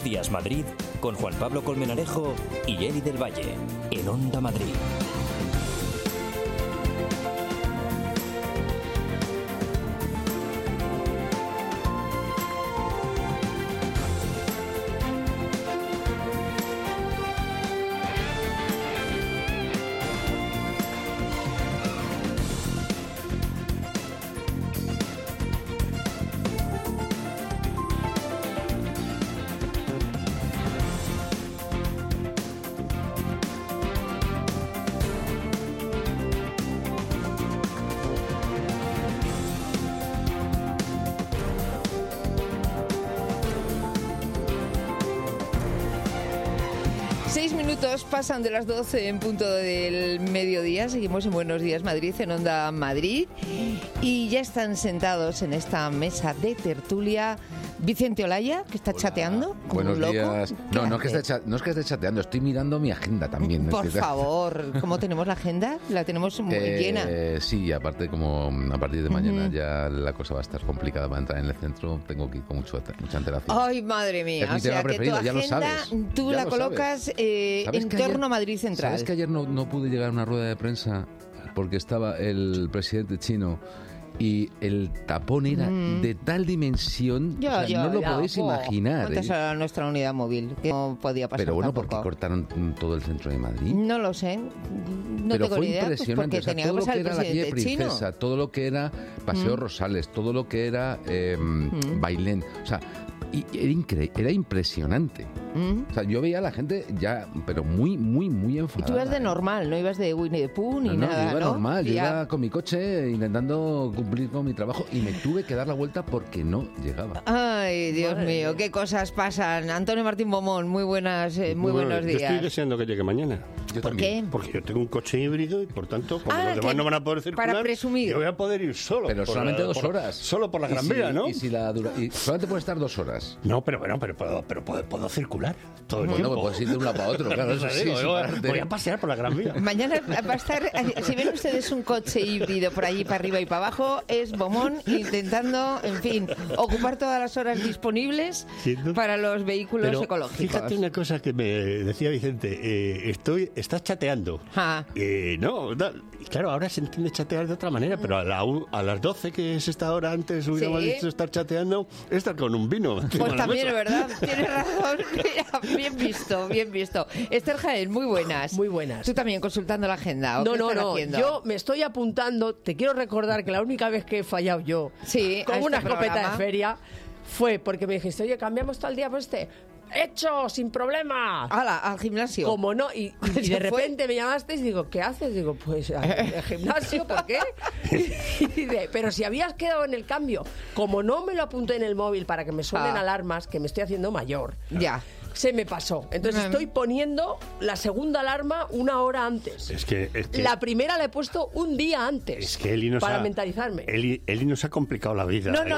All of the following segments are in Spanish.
Días Madrid con Juan Pablo Colmenarejo y Eli del Valle en Onda Madrid. Pasan de las 12 en punto del mediodía. Seguimos en Buenos Días Madrid, en Onda Madrid. Y ya están sentados en esta mesa de tertulia Vicente Olaya, que está chateando como Buenos un loco. días. No es que esté chateando, estoy mirando mi agenda también. Por favor, ¿cómo tenemos la agenda? La tenemos muy llena. Sí, aparte como a partir de mañana ya la cosa va a estar complicada para entrar en el centro, tengo que ir con mucha antelación. Ay, madre mía. Es mi tema preferido, ya lo sabes. Tú la colocas en torno a Madrid Central. ¿Sabes que ayer no pude llegar a una rueda de prensa porque estaba el presidente chino? Y el tapón era de tal dimensión, no lo podéis imaginar. Antes era nuestra unidad móvil, que no podía pasar. Pero bueno, tampoco. ¿por qué cortaron todo el centro de Madrid? No lo sé, no pero tengo fue ni idea. Impresionante, Pues todo lo que era la calle Princesa, chino. todo lo que era Paseo Rosales, todo lo que era Bailén, o sea, era impresionante. O sea, yo veía a la gente ya, pero muy enfadada. Y tú ibas de normal, no ibas de Winnie the Pooh ni nada, yo iba normal, yo ya. iba con mi coche intentando cumplir con mi trabajo y me tuve que dar la vuelta porque no llegaba. Ay, Dios mío, qué cosas pasan. Antonio Martín Bomón, muy buenos días. Yo estoy deseando que llegue mañana. ¿Por qué? Porque yo tengo un coche híbrido y por tanto, como los demás no van a poder circular, para presumir. yo voy a poder ir solo. Pero solamente 2 horas. Solo por la Gran Vía, ¿no? Y solamente puede estar 2 horas. No, pero puedo circular todo el tiempo. Pues puedes ir de una para otro, claro, eso sí. Voy a pasear por la Gran Vía. Mañana va a estar, si ven ustedes un coche híbrido por allí para arriba y para abajo, es Bomón intentando, en fin, ocupar todas las horas disponibles para los vehículos ecológicos. Fíjate una cosa que me decía Vicente, estás chateando. Claro, ahora se entiende chatear de otra manera, pero a las 12, que es esta hora, antes hubiéramos dicho estar chateando, estar con un vino. Pues también es verdad, tienes razón. Mira, bien visto. Esther Jaén, muy buenas. Muy buenas. Tú también consultando la agenda. No, yo me estoy apuntando. Te quiero recordar que la única vez que he fallado yo con una escopeta de feria fue porque me dijiste, oye, cambiamos todo el día por ¡hecho! ¡Sin problema! ¡Hala! Al gimnasio. Como no, y de repente me llamaste y digo, ¿qué haces? Digo, pues al gimnasio, ¿por qué? Y dice, pero si habías quedado en el cambio. Como no me lo apunté en el móvil para que me suenen alarmas, que me estoy haciendo mayor. Ya. Se me pasó. Entonces estoy poniendo la segunda alarma 1 hora antes. Es que la primera la he puesto un día antes. Es que Eli para mentalizarme. Eli nos ha complicado la vida. No.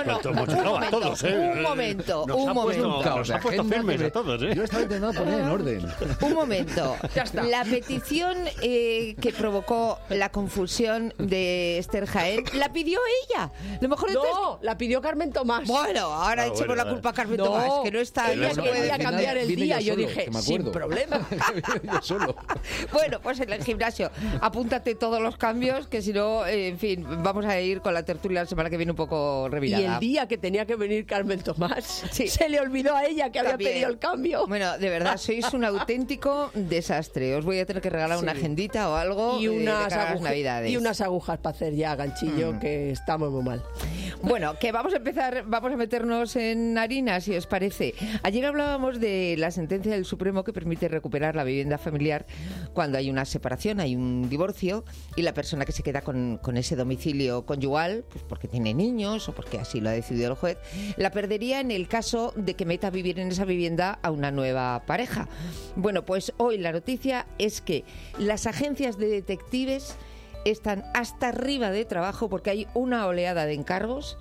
Un momento. Nos ha puesto firmes a todos, Yo estaba intentando poner en orden. Un momento. Ya está. La petición que provocó la confusión de Esther Jaén, ¿la pidió ella? Lo mejor la pidió Carmen Tomás. Bueno, ahora echemos la culpa a Carmen Tomás, que no está. Ella quería cambiar el día. Yo dije, sin problema. Yo solo. Bueno, pues en el gimnasio, apúntate todos los cambios, que si no, en fin, vamos a ir con la tertulia la semana que viene un poco revirada. Y el día que tenía que venir Carmen Tomás, se le olvidó a ella que había pedido el cambio. Bueno, de verdad, sois un auténtico desastre. Os voy a tener que regalar una agendita o algo y unas navidades. Y unas agujas para hacer ya ganchillo, que estamos muy mal. Bueno, que vamos a meternos en harina, si os parece. Ayer hablábamos de la sentencia del Supremo que permite recuperar la vivienda familiar cuando hay una separación, hay un divorcio, y la persona que se queda con ese domicilio conyugal, pues porque tiene niños o porque así lo ha decidido el juez, la perdería en el caso de que meta a vivir en esa vivienda a una nueva pareja. Bueno, pues hoy la noticia es que las agencias de detectives están hasta arriba de trabajo porque hay una oleada de encargos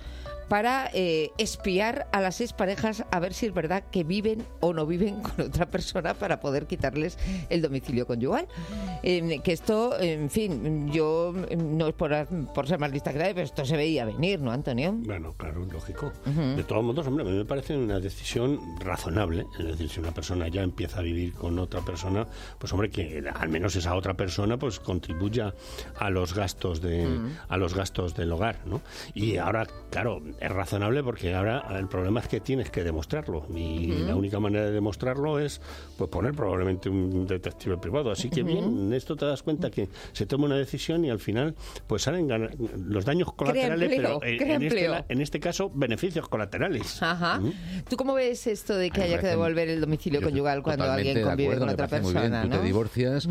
para espiar a las exparejas a ver si es verdad que viven o no viven con otra persona para poder quitarles el domicilio conyugal. Que esto, en fin, yo no es por ser más lista que nadie, pero esto se veía venir, ¿no, Antonio? Bueno, claro, lógico. De todos modos, hombre, a mí me parece una decisión razonable. Es decir, si una persona ya empieza a vivir con otra persona, pues hombre, que al menos esa otra persona pues contribuya a los gastos del hogar, ¿no? Y ahora, claro, es razonable porque ahora el problema es que tienes que demostrarlo. Y la única manera de demostrarlo es pues poner probablemente un detective privado. Así que bien, en esto te das cuenta que se toma una decisión y al final pues salen los daños colaterales, empleo, pero en este caso beneficios colaterales. Ajá. ¿Tú cómo ves esto de que haya que devolver el domicilio conyugal cuando alguien convive con otra persona? Tú ¿no? te divorcias,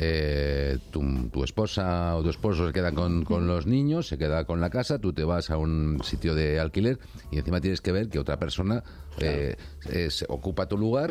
tu esposa o tu esposo se queda con los niños, se queda con la casa, tú te vas a un sitio de alquiler y encima tienes que ver que otra persona ocupa tu lugar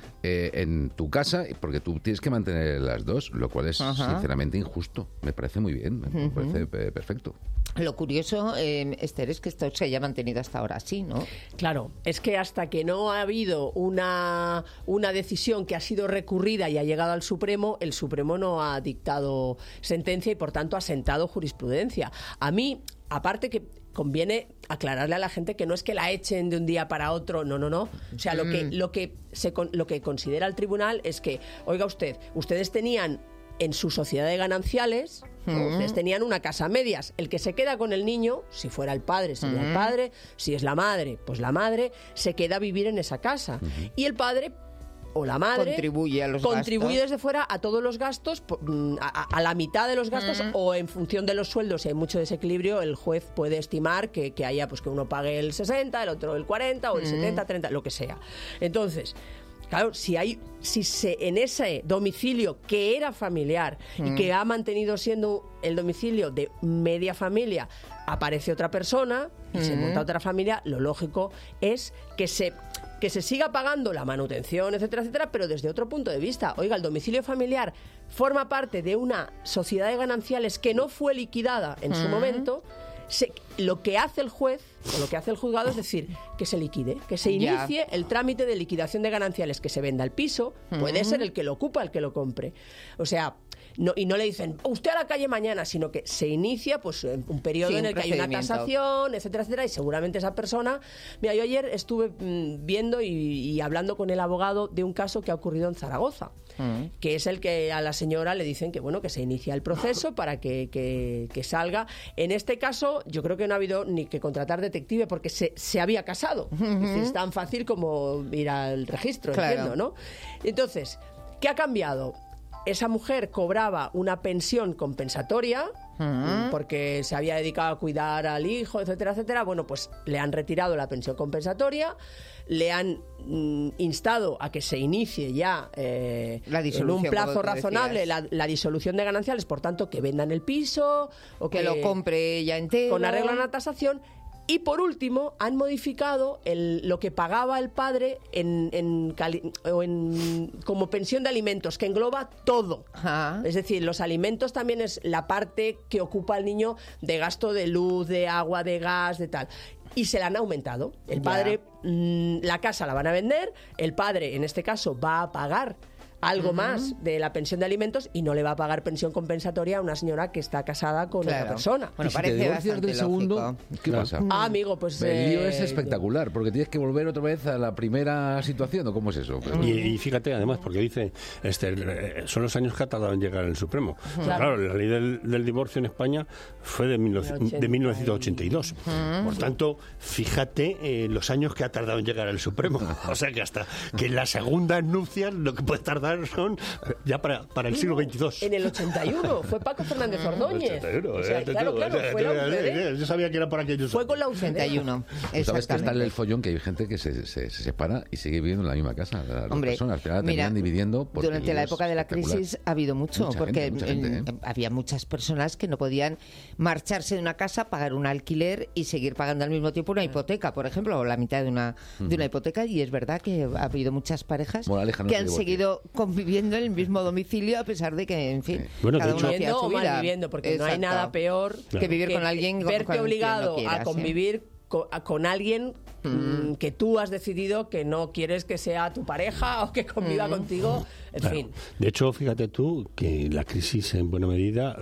en tu casa, porque tú tienes que mantener las dos, lo cual es sinceramente injusto. Me parece muy bien, me parece perfecto. Lo curioso, Esther, es que esto se haya mantenido hasta ahora así, ¿no? Claro, es que hasta que no ha habido una decisión que ha sido recurrida y ha llegado al Supremo, el Supremo no ha dictado sentencia y, por tanto, ha sentado jurisprudencia. A mí, aparte que conviene aclararle a la gente que no es que la echen de un día para otro, no. O sea, lo que considera el tribunal es que, oiga ustedes tenían en su sociedad de gananciales, ustedes tenían una casa a medias. El que se queda con el niño, si fuera el padre, sería el padre, si es la madre, pues la madre se queda a vivir en esa casa. Y el padre o la madre contribuye desde fuera a todos los gastos, a la mitad de los gastos, o en función de los sueldos. Si hay mucho desequilibrio, el juez puede estimar que haya, pues que uno pague el 60, el otro el 40 o el 70, 30, lo que sea. Entonces, claro, si en ese domicilio que era familiar y que ha mantenido siendo el domicilio de media familia, aparece otra persona y se monta otra familia, lo lógico es que se siga pagando la manutención, etcétera, etcétera, pero desde otro punto de vista. Oiga, el domicilio familiar forma parte de una sociedad de gananciales que no fue liquidada en su momento. Lo que hace el juez o lo que hace el juzgado es decir que se liquide, que se inicie el trámite de liquidación de gananciales, que se venda el piso, puede ser el que lo ocupa, el que lo compre. O sea, y no le dicen usted a la calle mañana, sino que se inicia pues un periodo en el que hay una tasación, etcétera, etcétera, y seguramente esa persona... Mira, yo ayer estuve viendo y hablando con el abogado de un caso que ha ocurrido en Zaragoza, que es el que a la señora le dicen que bueno, que se inicia el proceso para que salga. En este caso, yo creo que no ha habido ni que contratar detective porque se había casado. Es decir, es tan fácil como ir al registro, entiendo, ¿no? Entonces, ¿qué ha cambiado? Esa mujer cobraba una pensión compensatoria porque se había dedicado a cuidar al hijo, etcétera, etcétera. Bueno, pues le han retirado la pensión compensatoria, le han instado a que se inicie ya en un plazo razonable la disolución de gananciales, por tanto, que vendan el piso o que lo compre ella entero con arreglo a la tasación. Y por último, han modificado lo que pagaba el padre como pensión de alimentos, que engloba todo. Es decir, los alimentos también es la parte que ocupa el niño de gasto de luz, de agua, de gas, de tal. Y se la han aumentado. El padre, la casa la van a vender, el padre, en este caso, va a pagar algo más de la pensión de alimentos y no le va a pagar pensión compensatoria a una señora que está casada con otra persona. Bueno, parece bastante lógico. Segundo, ¿qué pasa? Amigo, pues... El lío es espectacular, porque tienes que volver otra vez a la primera situación, ¿o cómo es eso? Y fíjate, además, porque dice, son los años que ha tardado en llegar al Supremo. Claro, la ley del divorcio en España fue de 1982. Por tanto, fíjate los años que ha tardado en llegar al Supremo. O sea que hasta que la segunda nupcias lo que puede tardar son ya para el siglo XXII. En el 81 fue Paco Fernández Ordóñez. O sea, claro, fue la UCD. Yo sabía que era por aquellos. Fue con la UCD. 81. ¿Sabes que está el follón? Que hay gente que se separa y sigue viviendo en la misma casa. Las Hombre, personas al final terminan dividiendo. Durante la época de la crisis ha habido mucho, porque gente. había muchas personas que no podían marcharse de una casa, pagar un alquiler y seguir pagando al mismo tiempo una hipoteca, por ejemplo, o la mitad de una hipoteca. Y es verdad que ha habido muchas parejas que han seguido conviviendo en el mismo domicilio a pesar de que, en fin, cada uno hacía su vida. Viviendo, porque no hay nada peor que vivir con alguien verte con obligado quien no quieras, a convivir con alguien que tú has decidido que no quieres que sea tu pareja o que conviva contigo, en fin. De hecho, fíjate tú que la crisis en buena medida,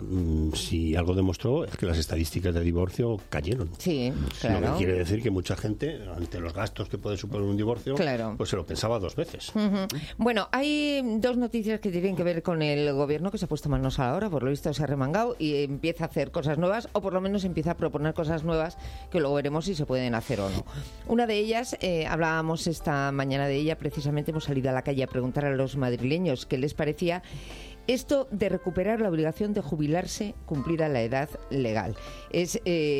si algo demostró, es que las estadísticas de divorcio cayeron. Sí, claro. Lo que quiere decir que mucha gente, ante los gastos que puede suponer un divorcio, pues se lo pensaba 2 veces. Bueno, hay 2 noticias que tienen que ver con el gobierno, que se ha puesto manos a la obra, por lo visto se ha remangado y empieza a hacer cosas nuevas, o por lo menos empieza a proponer cosas nuevas que luego veremos si se pueden hacer o no. Una de ellas, hablábamos esta mañana de ella, precisamente hemos salido a la calle a preguntar a los madrileños qué les parecía esto de recuperar la obligación de jubilarse cumplida la edad legal. Es...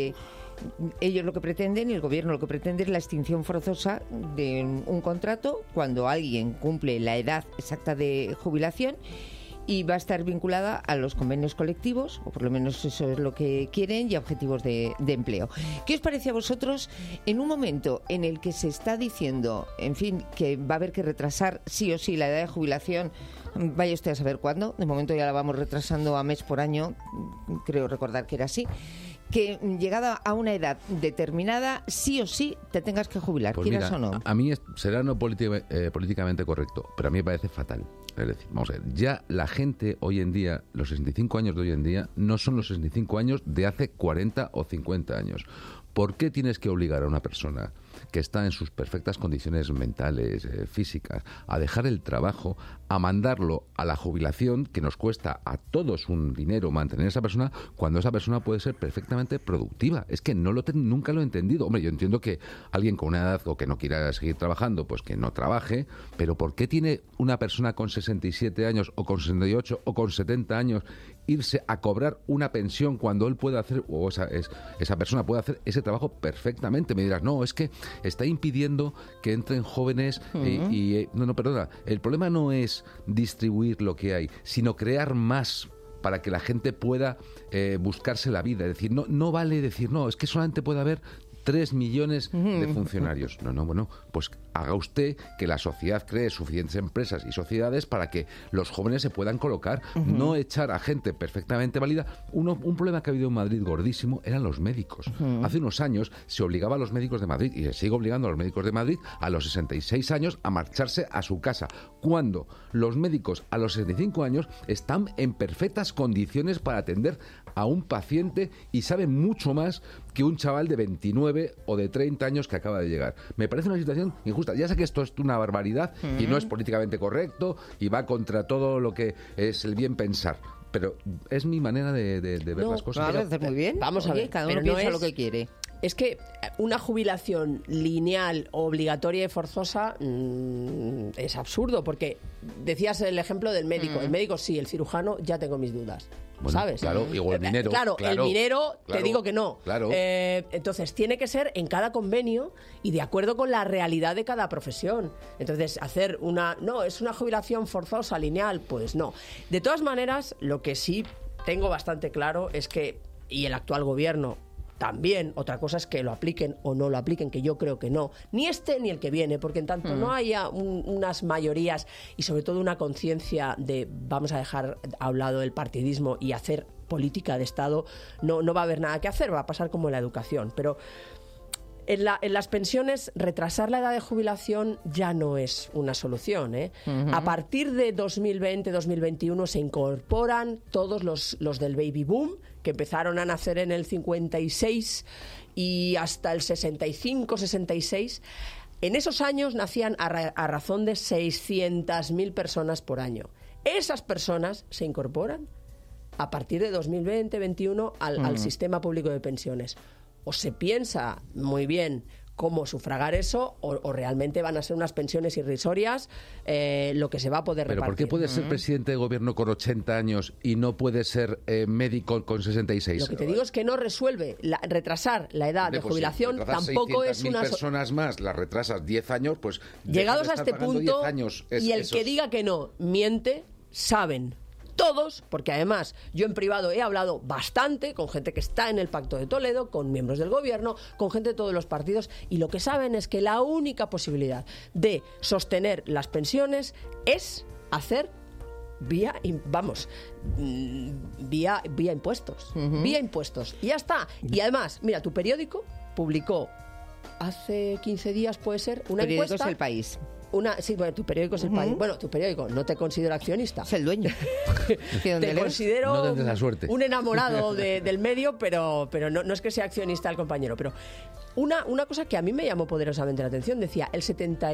ellos lo que pretenden, y el gobierno lo que pretende, es la extinción forzosa de un contrato cuando alguien cumple la edad exacta de jubilación, y va a estar vinculada a los convenios colectivos, o por lo menos eso es lo que quieren, y a objetivos de empleo. ¿Qué os parece a vosotros en un momento en el que se está diciendo, en fin, que va a haber que retrasar sí o sí la edad de jubilación? Vaya usted a saber cuándo. De momento ya la vamos retrasando a mes por año, creo recordar que era así. Que llegada a una edad determinada, sí o sí te tengas que jubilar, pues quieras mira, o no. A mí será no políticamente correcto, pero a mí me parece fatal. Es decir, vamos a ver, ya la gente hoy en día, los 65 años de hoy en día, no son los 65 años de hace 40 o 50 años. ¿Por qué tienes que obligar a una persona que está en sus perfectas condiciones mentales, físicas, a dejar el trabajo, a mandarlo a la jubilación, que nos cuesta a todos un dinero mantener a esa persona, cuando esa persona puede ser perfectamente productiva? Es que nunca lo he entendido. Hombre, yo entiendo que alguien con una edad o que no quiera seguir trabajando, pues que no trabaje, pero ¿por qué tiene una persona con 67 años o con 68 o con 70 años irse a cobrar una pensión cuando él puede hacer, o esa persona puede hacer ese trabajo perfectamente? Me dirás, no, es que está impidiendo que entren jóvenes no, perdona, el problema no es distribuir lo que hay, sino crear más para que la gente pueda buscarse la vida. Es decir, no vale decir, no, es que solamente puede haber 3 millones de funcionarios. No, bueno, pues haga usted que la sociedad cree suficientes empresas y sociedades para que los jóvenes se puedan colocar, no echar a gente perfectamente válida. Un problema que ha habido en Madrid gordísimo eran los médicos. Hace unos años se obligaba a los médicos de Madrid, y se sigue obligando a los médicos de Madrid, a los 66 años a marcharse a su casa, cuando los médicos a los 65 años están en perfectas condiciones para atender a un paciente y saben mucho más que un chaval de 29 o de 30 años que acaba de llegar. Me parece una situación injusta. Ya sé que esto es una barbaridad y no es políticamente correcto y va contra todo lo que es el bien pensar, pero es mi manera de ver las cosas. Vamos a hacer muy bien. Vamos a ver, cada uno piensa lo que quiere. Es que una jubilación lineal, obligatoria y forzosa es absurdo, porque decías el ejemplo del médico. El médico sí, el cirujano ya tengo mis dudas. Bueno, ¿sabes? Claro, y el minero. Claro, el minero te digo que no. Claro. Entonces, tiene que ser en cada convenio y de acuerdo con la realidad de cada profesión. Entonces, hacer es una jubilación forzosa, lineal, pues no. De todas maneras, lo que sí tengo bastante claro es que, y el actual gobierno también, otra cosa es que lo apliquen o no lo apliquen, que yo creo que no, ni este ni el que viene, porque en tanto no haya unas mayorías y sobre todo una conciencia de vamos a dejar a un lado el partidismo y hacer política de Estado, no va a haber nada que hacer, va a pasar como en la educación. Pero en las pensiones, retrasar la edad de jubilación ya no es una solución, ¿eh? A partir de 2020-2021 se incorporan todos los del baby boom, que empezaron a nacer en el 56 y hasta el 65-66. En esos años nacían a razón de 600.000 personas por año. Esas personas se incorporan a partir de 2020-2021 al sistema público de pensiones. O se piensa muy bien cómo sufragar eso, o realmente van a ser unas pensiones irrisorias lo que se va a poder repartir. ¿Pero por qué puede ser presidente de gobierno con 80 años y no puede ser médico con 66? Lo que te digo es que no resuelve. Retrasar la edad de jubilación tampoco es una... personas más, las retrasas 10 años, pues... Llegados a este punto, y el que diga que no miente, saben todos, porque además yo en privado he hablado bastante con gente que está en el Pacto de Toledo, con miembros del gobierno, con gente de todos los partidos, y lo que saben es que la única posibilidad de sostener las pensiones es hacer vía impuestos. Vía impuestos. Y ya está. Y además, mira, tu periódico publicó hace 15 días, puede ser, una Periódico encuesta. Es El País. Sí, bueno, tu periódico es El País. Bueno, tu periódico, no te considero accionista. Es el dueño. Te considero No tendrás la suerte. un enamorado del medio, pero no es que sea accionista el compañero. Pero una cosa que a mí me llamó poderosamente la atención, decía, el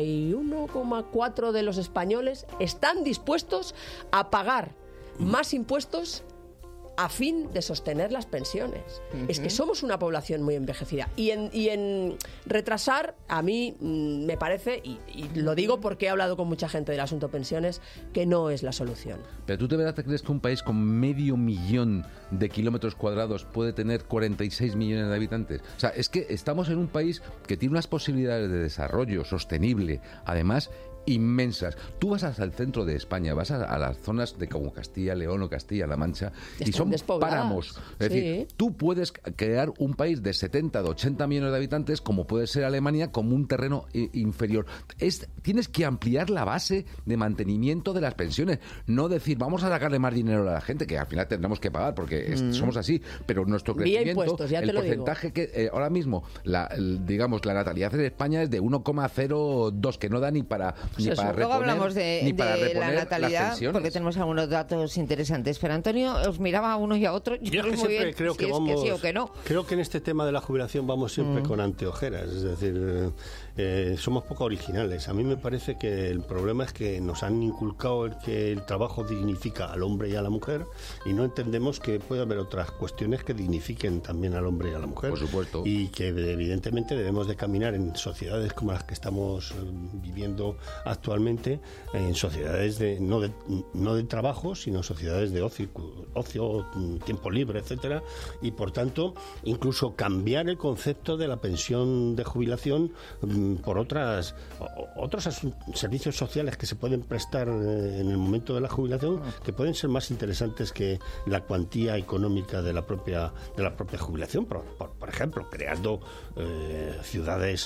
71,4% de los españoles están dispuestos a pagar más impuestos a fin de sostener las pensiones. Es que somos una población muy envejecida. Y en retrasar, a mí me parece, y lo digo porque he hablado con mucha gente del asunto pensiones, que no es la solución. Pero tú de verdad te crees que un país con 500.000 de kilómetros cuadrados puede tener 46 millones de habitantes. O sea, es que estamos en un país que tiene unas posibilidades de desarrollo sostenible, además inmensas. Tú vas hasta el centro de España, vas a las zonas de como Castilla, León o Castilla-La Mancha y son páramos. Es decir, tú puedes crear un país de 70, de 80 millones de habitantes, como puede ser Alemania, como un terreno inferior. Tienes que ampliar la base de mantenimiento de las pensiones. No decir, vamos a sacarle más dinero a la gente, que al final tendremos que pagar, porque somos así, pero nuestro crecimiento, impuestos, el porcentaje que ahora mismo, la natalidad en España es de 1,02, que no da ni para luego hablamos de la natalidad, las porque tenemos algunos datos interesantes. Pero Antonio, os miraba a uno y a otro. Yo es que siempre creo que vamos, que sí o que no. Creo que en este tema de la jubilación vamos siempre con anteojeras. Es decir, somos poco originales. A mí me parece que el problema es que nos han inculcado que el trabajo dignifica al hombre y a la mujer, y no entendemos que puede haber otras cuestiones que dignifiquen también al hombre y a la mujer. Por supuesto. Y que evidentemente debemos de caminar en sociedades como las que estamos viviendo actualmente, en sociedades no de trabajo, sino sociedades de ocio, tiempo libre, etcétera, y por tanto incluso cambiar el concepto de la pensión de jubilación por otros servicios sociales que se pueden prestar en el momento de la jubilación, que pueden ser más interesantes que la cuantía económica de la propia jubilación. Por ejemplo, creando ciudades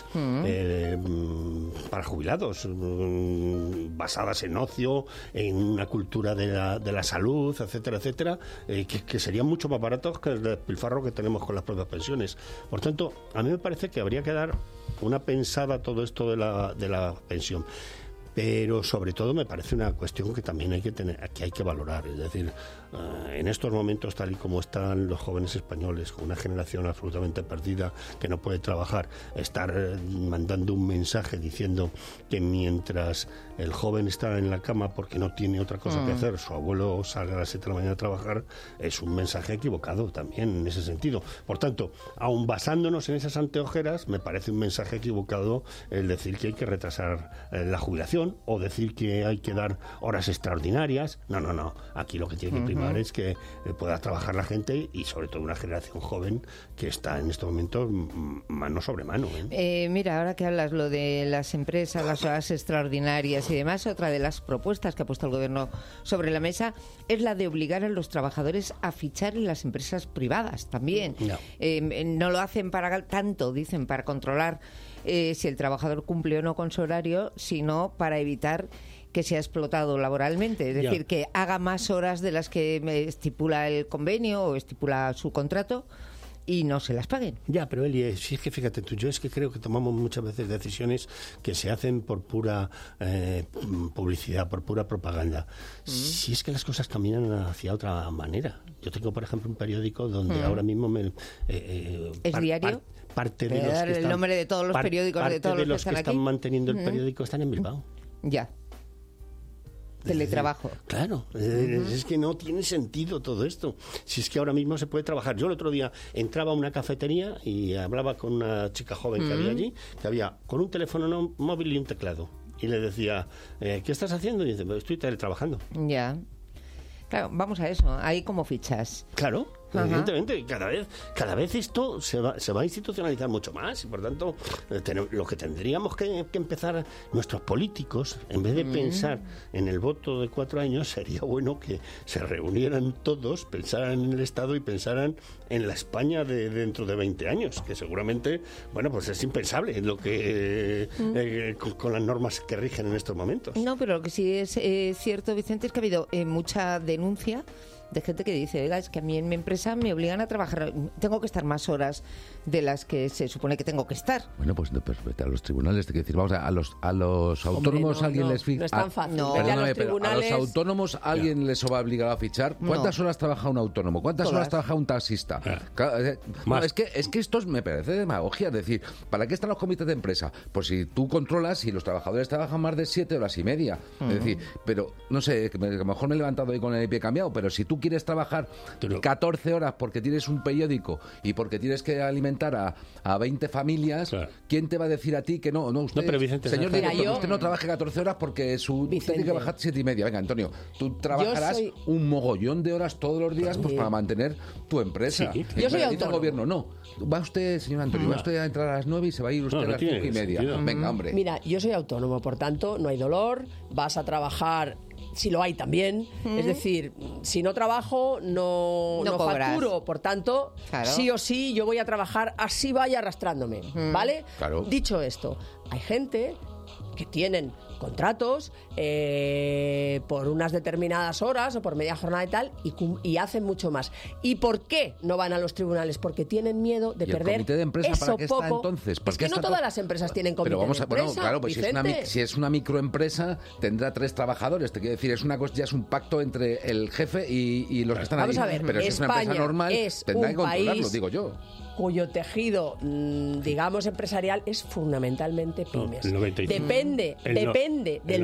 para jubilados, basadas en ocio, en una cultura de la salud, etcétera, etcétera, que serían mucho más baratos que el despilfarro que tenemos con las propias pensiones. Por tanto, a mí me parece que habría que dar una pensada a todo esto de la pensión. Pero sobre todo me parece una cuestión que también hay que valorar. Es decir, en estos momentos, tal y como están los jóvenes españoles, con una generación absolutamente perdida que no puede trabajar, estar mandando un mensaje diciendo que mientras el joven está en la cama porque no tiene otra cosa que hacer, su abuelo sale a las 7 de la mañana a trabajar, es un mensaje equivocado también en ese sentido. Por tanto, aun basándonos en esas anteojeras, me parece un mensaje equivocado el decir que hay que retrasar la jubilación, o decir que hay que dar horas extraordinarias. No. Aquí lo que tiene que primar es que pueda trabajar la gente, y sobre todo una generación joven que está en estos momentos mano sobre mano. Mira, ahora que hablas lo de las empresas, las horas extraordinarias y demás, otra de las propuestas que ha puesto el Gobierno sobre la mesa es la de obligar a los trabajadores a fichar en las empresas privadas también. No, no lo hacen dicen, para controlar si el trabajador cumple o no con su horario, sino para evitar que sea explotado laboralmente, es decir, que haga más horas de las que estipula el convenio o estipula su contrato y no se las paguen. Ya, pero Eli, si es que fíjate tú, yo es que creo que tomamos muchas veces decisiones que se hacen por pura publicidad, por pura propaganda. Si es que las cosas caminan hacia otra manera. Yo tengo, por ejemplo, un periódico donde ahora mismo ¿Es diario? Parte de los dar que el están, nombre de todos los periódicos de todos los que están aquí. manteniendo el periódico están en Bilbao. Ya. Teletrabajo. Claro, es que no tiene sentido todo esto. Si es que ahora mismo se puede trabajar. Yo el otro día entraba a una cafetería y hablaba con una chica joven que había allí, que había con un teléfono móvil y un teclado. Y le decía, ¿qué estás haciendo? Y dice, estoy teletrabajando. Ya. Claro, vamos a eso. Ahí como fichas. Claro. Evidentemente, cada vez esto se va a institucionalizar mucho más, y por tanto lo que tendríamos que empezar nuestros políticos, en vez de pensar en el voto de 4 años, sería bueno que se reunieran todos, pensaran en el Estado y pensaran en la España de dentro de 20 años, que seguramente, bueno, pues es impensable lo que con las normas que rigen en estos momentos. No, pero lo que sí es cierto, Vicente, es que ha habido mucha denuncia de gente que dice, oiga, es que a mí en mi empresa me obligan a trabajar, tengo que estar más horas de las que se supone que tengo que estar. Bueno, pues vete a los tribunales, te quiero decir, vamos a los autónomos alguien les ficha. No es tan fácil. No. Vete a los Perdóname, pero a los autónomos alguien les va a obligar a fichar. ¿Cuántas horas trabaja un autónomo? ¿Cuántas horas trabaja un taxista? No, es que esto me parece demagogia. Es decir, ¿para qué están los comités de empresa? Pues si tú controlas, si los trabajadores trabajan más de 7 horas y media. Es decir, pero no sé, que a lo mejor me he levantado hoy con el pie cambiado, pero si tú quieres trabajar 14 horas porque tienes un periódico y porque tienes que alimentar a 20 familias, claro, ¿quién te va a decir a ti que no? No, usted, pero Vicente, señor director, usted no trabaje 14 horas porque usted tiene que bajar 7 y media. Venga, Antonio, tú trabajarás un mogollón de horas todos los días pues para mantener tu empresa. Sí, yo soy autónomo. El gobierno, no. Va usted, señor Antonio, va usted a entrar a las 9 y se va a ir usted a las 5 y media. Venga, hombre. Mira, yo soy autónomo, por tanto, no hay dolor, vas a trabajar... Si lo hay también, es decir, si no trabajo no facturo, por tanto, claro, sí o sí yo voy a trabajar así vaya arrastrándome, ¿vale? Claro. Dicho esto, hay gente que tienen contratos por unas determinadas horas o por media jornada y tal y hacen mucho más. ¿Y por qué no van a los tribunales? Porque tienen miedo de perder el comité de empresa eso ¿para qué poco. Está, entonces? Es que no todas las empresas tienen comité pero vamos a, de empresa. Bueno, claro, pues si es una microempresa tendrá 3 trabajadores. Te quiero decir, es una cosa, ya es un pacto entre el jefe y los que están ahí. Vamos a ver, pero si es una empresa normal, tendrá que controlarlo, digo yo. Cuyo tejido, digamos, empresarial es fundamentalmente pymes. Depende del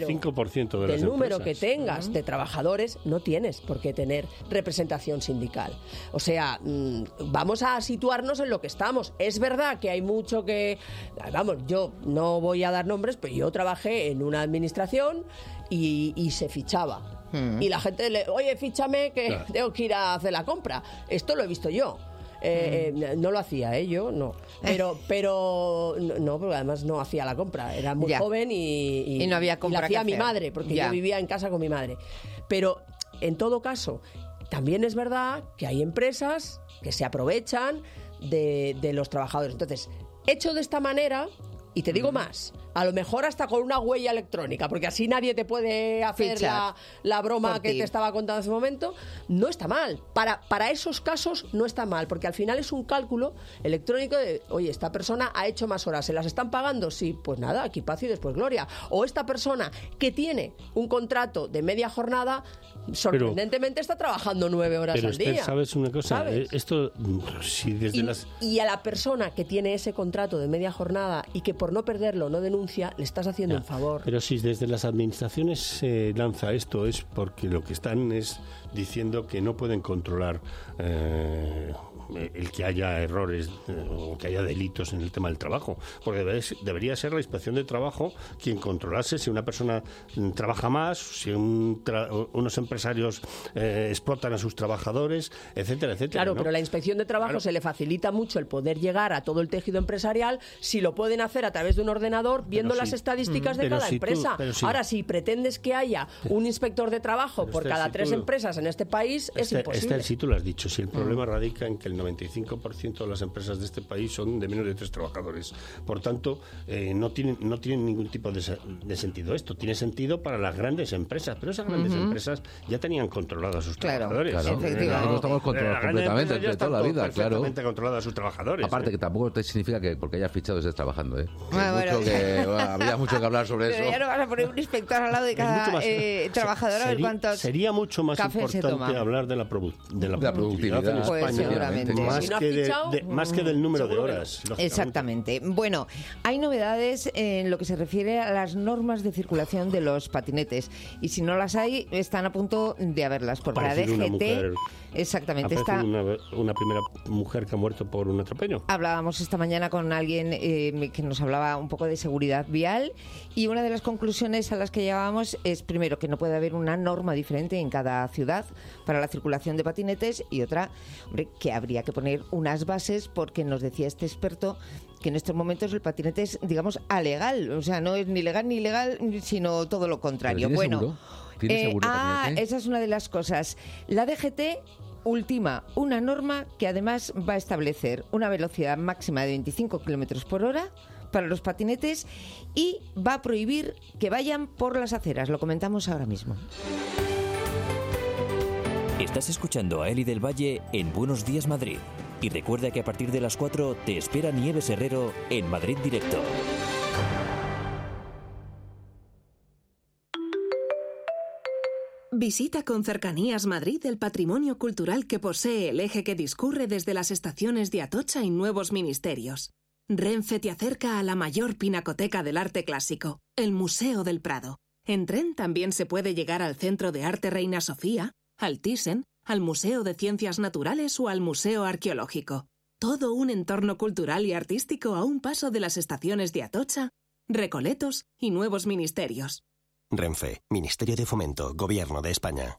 número que tengas de trabajadores, no tienes por qué tener representación sindical. O sea, vamos a situarnos en lo que estamos. Es verdad que hay mucho que... Vamos, yo no voy a dar nombres, pero yo trabajé en una administración y se fichaba. Y la gente oye, fíchame que tengo que ir a hacer la compra. Esto lo he visto yo. No lo hacía yo, no. Pero no, porque además no hacía la compra. Era muy joven y no había compra y la hacía mi madre, porque yo vivía en casa con mi madre. Pero, en todo caso, también es verdad que hay empresas que se aprovechan de los trabajadores. Entonces, hecho de esta manera... Y te digo más, a lo mejor hasta con una huella electrónica, porque así nadie te puede hacer la broma que te estaba contando hace un momento, no está mal. Para esos casos no está mal, porque al final es un cálculo electrónico de, oye, esta persona ha hecho más horas, ¿se las están pagando? Sí, pues nada, aquí paz y después gloria. O esta persona que tiene un contrato de media jornada, sorprendentemente está trabajando 9 horas al día. ¿Sabes una cosa? ¿Sabes? Esto, si desde y a la persona que tiene ese contrato de media jornada y que por no perderlo no denuncia, le estás haciendo un favor. Pero si desde las administraciones se lanza esto es porque lo que están es diciendo que no pueden controlar el que haya errores o que haya delitos en el tema del trabajo, porque debería ser la Inspección de Trabajo quien controlase si una persona trabaja más, si unos empresarios explotan a sus trabajadores, etcétera, etcétera. Claro, ¿no? pero la Inspección de Trabajo se le facilita mucho el poder llegar a todo el tejido empresarial si lo pueden hacer a través de un ordenador viendo las estadísticas de cada empresa. Ahora, si pretendes que haya un inspector de trabajo por cada 3 empresas en este país, es imposible. Si tú lo has dicho, si el problema radica en que el 95% de las empresas de este país son de menos de 3 trabajadores. Por tanto, no tienen ningún tipo de sentido esto. Tiene sentido para las grandes empresas, pero esas grandes empresas ya tenían controladas a sus trabajadores. Claro, efectivamente. Estamos controlados completamente de toda la vida, claro. Controladas a sus trabajadores. Aparte que tampoco te significa que porque hayas fichado estés trabajando, habría mucho que hablar sobre eso. Ya no vas a poner un inspector al lado de cada trabajador a ver cuántos sería mucho más importante hablar de la productividad en España. Más que del número de horas. Exactamente. Bueno, hay novedades en lo que se refiere a las normas de circulación de los patinetes. Y si no las hay, están a punto de haberlas. Porque la DGT... Exactamente. Está una primera mujer que ha muerto por un atropello. Hablábamos esta mañana con alguien que nos hablaba un poco de seguridad vial y una de las conclusiones a las que llegábamos es, primero, que no puede haber una norma diferente en cada ciudad para la circulación de patinetes y otra, hombre, que habría que poner unas bases porque nos decía este experto que en estos momentos el patinete es, digamos, alegal. O sea, no es ni legal ni ilegal, sino todo lo contrario. Bueno, ¿tiene seguro patinete? Esa es una de las cosas. La DGT ultima una norma que además va a establecer una velocidad máxima de 25 kilómetros por hora para los patinetes y va a prohibir que vayan por las aceras. Lo comentamos ahora mismo. Estás escuchando a Eli del Valle en Buenos Días Madrid. Y recuerda que a partir de las 4 te espera Nieves Herrero en Madrid Directo. Visita con cercanías Madrid el patrimonio cultural que posee el eje que discurre desde las estaciones de Atocha y Nuevos Ministerios. Renfe te acerca a la mayor pinacoteca del arte clásico, el Museo del Prado. En tren también se puede llegar al Centro de Arte Reina Sofía, al Thyssen, al Museo de Ciencias Naturales o al Museo Arqueológico. Todo un entorno cultural y artístico a un paso de las estaciones de Atocha, Recoletos y Nuevos Ministerios. Renfe, Ministerio de Fomento, Gobierno de España.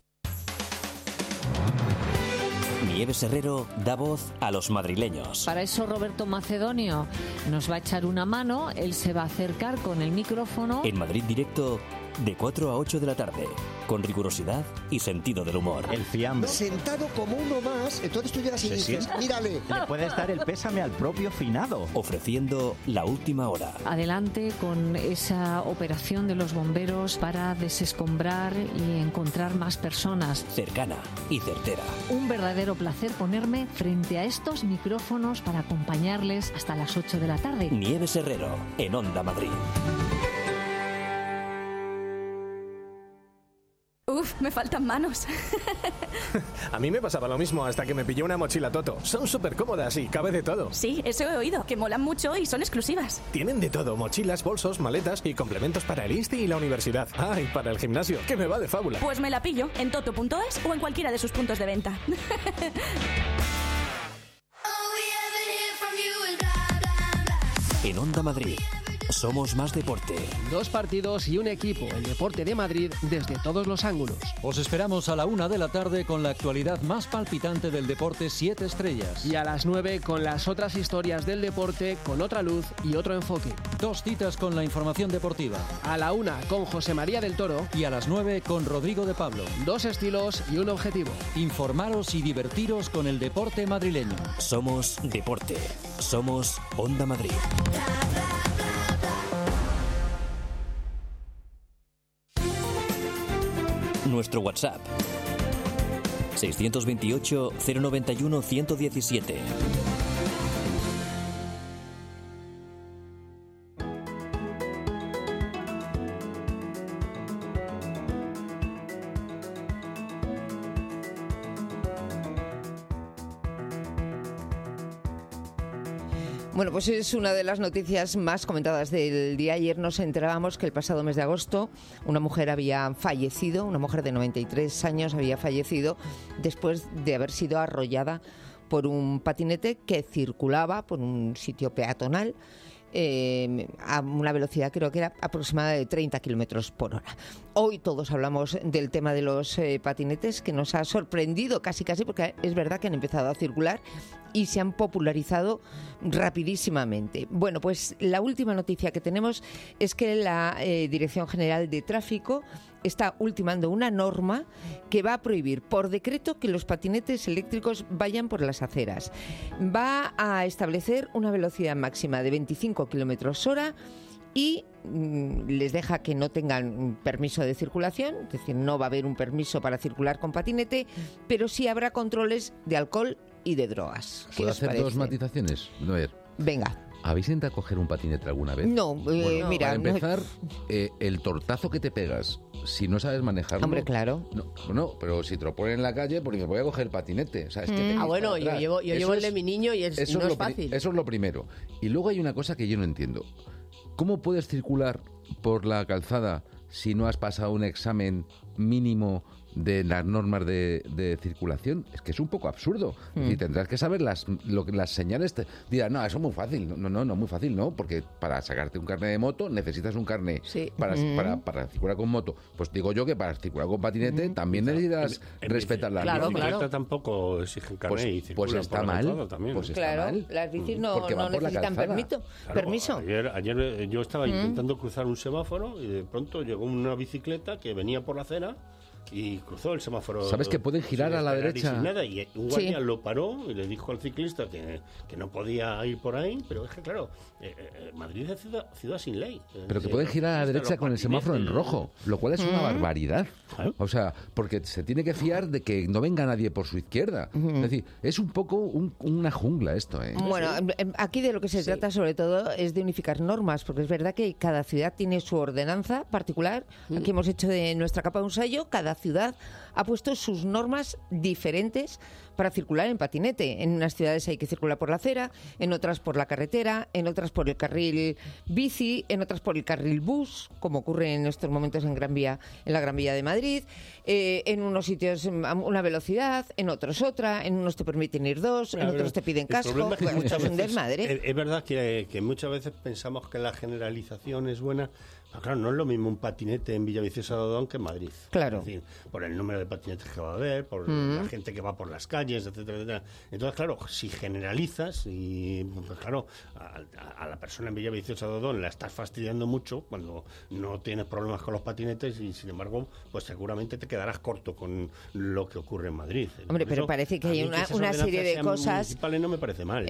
Nieves Herrero da voz a los madrileños. Para eso Roberto Macedonio nos va a echar una mano, él se va a acercar con el micrófono. En Madrid Directo, de 4 a 8 de la tarde, con rigurosidad y sentido del humor. El fiambre. Sentado como uno más, entonces tú llegas y dices, mírale. Le puedes dar el pésame al propio finado. Ofreciendo la última hora. Adelante con esa operación de los bomberos para desescombrar y encontrar más personas. Cercana y certera. Un verdadero placer ponerme frente a estos micrófonos para acompañarles hasta las 8 de la tarde. Nieves Herrero, en Onda Madrid. Uf, me faltan manos. A mí me pasaba lo mismo hasta que me pillé una mochila Toto. Son súper cómodas y cabe de todo. Sí, eso he oído, que molan mucho y son exclusivas. Tienen de todo, mochilas, bolsos, maletas y complementos para el Insti y la universidad. Ah, y para el gimnasio, que me va de fábula. Pues me la pillo en toto.es o en cualquiera de sus puntos de venta. En Onda Madrid. Somos más deporte. 2 partidos y un equipo, el deporte de Madrid, desde todos los ángulos. Os esperamos a la 1 de la tarde con la actualidad más palpitante del deporte 7 estrellas. Y a las 9 con las otras historias del deporte con otra luz y otro enfoque. 2 citas con la información deportiva. A la 1 con José María del Toro. Y a las 9 con Rodrigo de Pablo. 2 estilos y un objetivo. Informaros y divertiros con el deporte madrileño. Somos deporte. Somos Onda Madrid. Nuestro WhatsApp 628 091 117. Bueno, pues es una de las noticias más comentadas del día. Ayer nos enterábamos que el pasado mes de agosto una mujer había fallecido, una mujer de 93 años había fallecido después de haber sido arrollada por un patinete que circulaba por un sitio peatonal a una velocidad creo que era aproximada de 30 kilómetros por hora. Hoy todos hablamos del tema de los patinetes, que nos ha sorprendido casi porque es verdad que han empezado a circular y se han popularizado rapidísimamente. Bueno, pues la última noticia que tenemos es que la Dirección General de Tráfico está ultimando una norma que va a prohibir por decreto que los patinetes eléctricos vayan por las aceras. Va a establecer una velocidad máxima de 25 kilómetros hora y les deja que no tengan permiso de circulación, es decir, no va a haber un permiso para circular con patinete, pero sí habrá controles de alcohol y de drogas. ¿Puedo hacer 2 matizaciones? A ver. Venga. ¿Habéis intentado coger un patinete alguna vez? No, bueno, mira... Para empezar, el tortazo que te pegas, si no sabes manejarlo... Hombre, claro. No, pero si te lo ponen en la calle, porque voy a coger el patinete. O sea, es que te bueno, yo llevo el de mi niño y no es fácil. Eso es lo primero. Y luego hay una cosa que yo no entiendo. ¿Cómo puedes circular por la calzada si no has pasado un examen mínimo de las normas de circulación? Es que es un poco absurdo. Y tendrás que saber las señales. Dirás, no, eso es muy fácil. No, muy fácil, no, porque para sacarte un carnet de moto necesitas un carnet para circular con moto. Pues digo yo que para circular con patinete también necesitas respetar las normas. En bicicleta tampoco exigen carnet y circulan pues está por mal. la también. Pues claro, está mal. Las bicis no necesitan permiso. Ayer yo estaba intentando cruzar un semáforo y de pronto llegó una bicicleta que venía por la acera y cruzó el semáforo. ¿Sabes que pueden girar a la derecha? Sin nada, y un guardia lo paró y le dijo al ciclista que no podía ir por ahí, pero es que claro, Madrid es ciudad sin ley. Pero que pueden girar a la derecha con el semáforo en rojo, lo cual es una barbaridad. O sea, porque se tiene que fiar de que no venga nadie por su izquierda. Es decir, es un poco una jungla esto, ¿eh? Bueno, aquí de lo que se trata sobre todo es de unificar normas, porque es verdad que cada ciudad tiene su ordenanza particular. Aquí hemos hecho de nuestra capa un ensayo, cada ciudad ha puesto sus normas diferentes para circular en patinete. En unas ciudades hay que circular por la acera, en otras por la carretera, en otras por el carril bici, en otras por el carril bus, como ocurre en estos momentos en la Gran Vía de Madrid. En unos sitios una velocidad, en otros otra, en unos te permiten ir dos, en otros te piden casco. Esto es un desmadre. Es verdad que muchas veces pensamos que la generalización es buena. Pero claro, no es lo mismo un patinete en Villaviciosa de Odón que en Madrid. Claro. Es decir, por el número de patinetes que va a haber, por la gente que va por las calles, etcétera, etcétera. Entonces, claro, si generalizas y, pues claro, a la persona en Villaviciosa de Odón la estás fastidiando mucho cuando no tienes problemas con los patinetes y, sin embargo, pues seguramente te quedarás corto con lo que ocurre en Madrid. Hombre, pero parece que hay una serie de cosas... No me parece mal.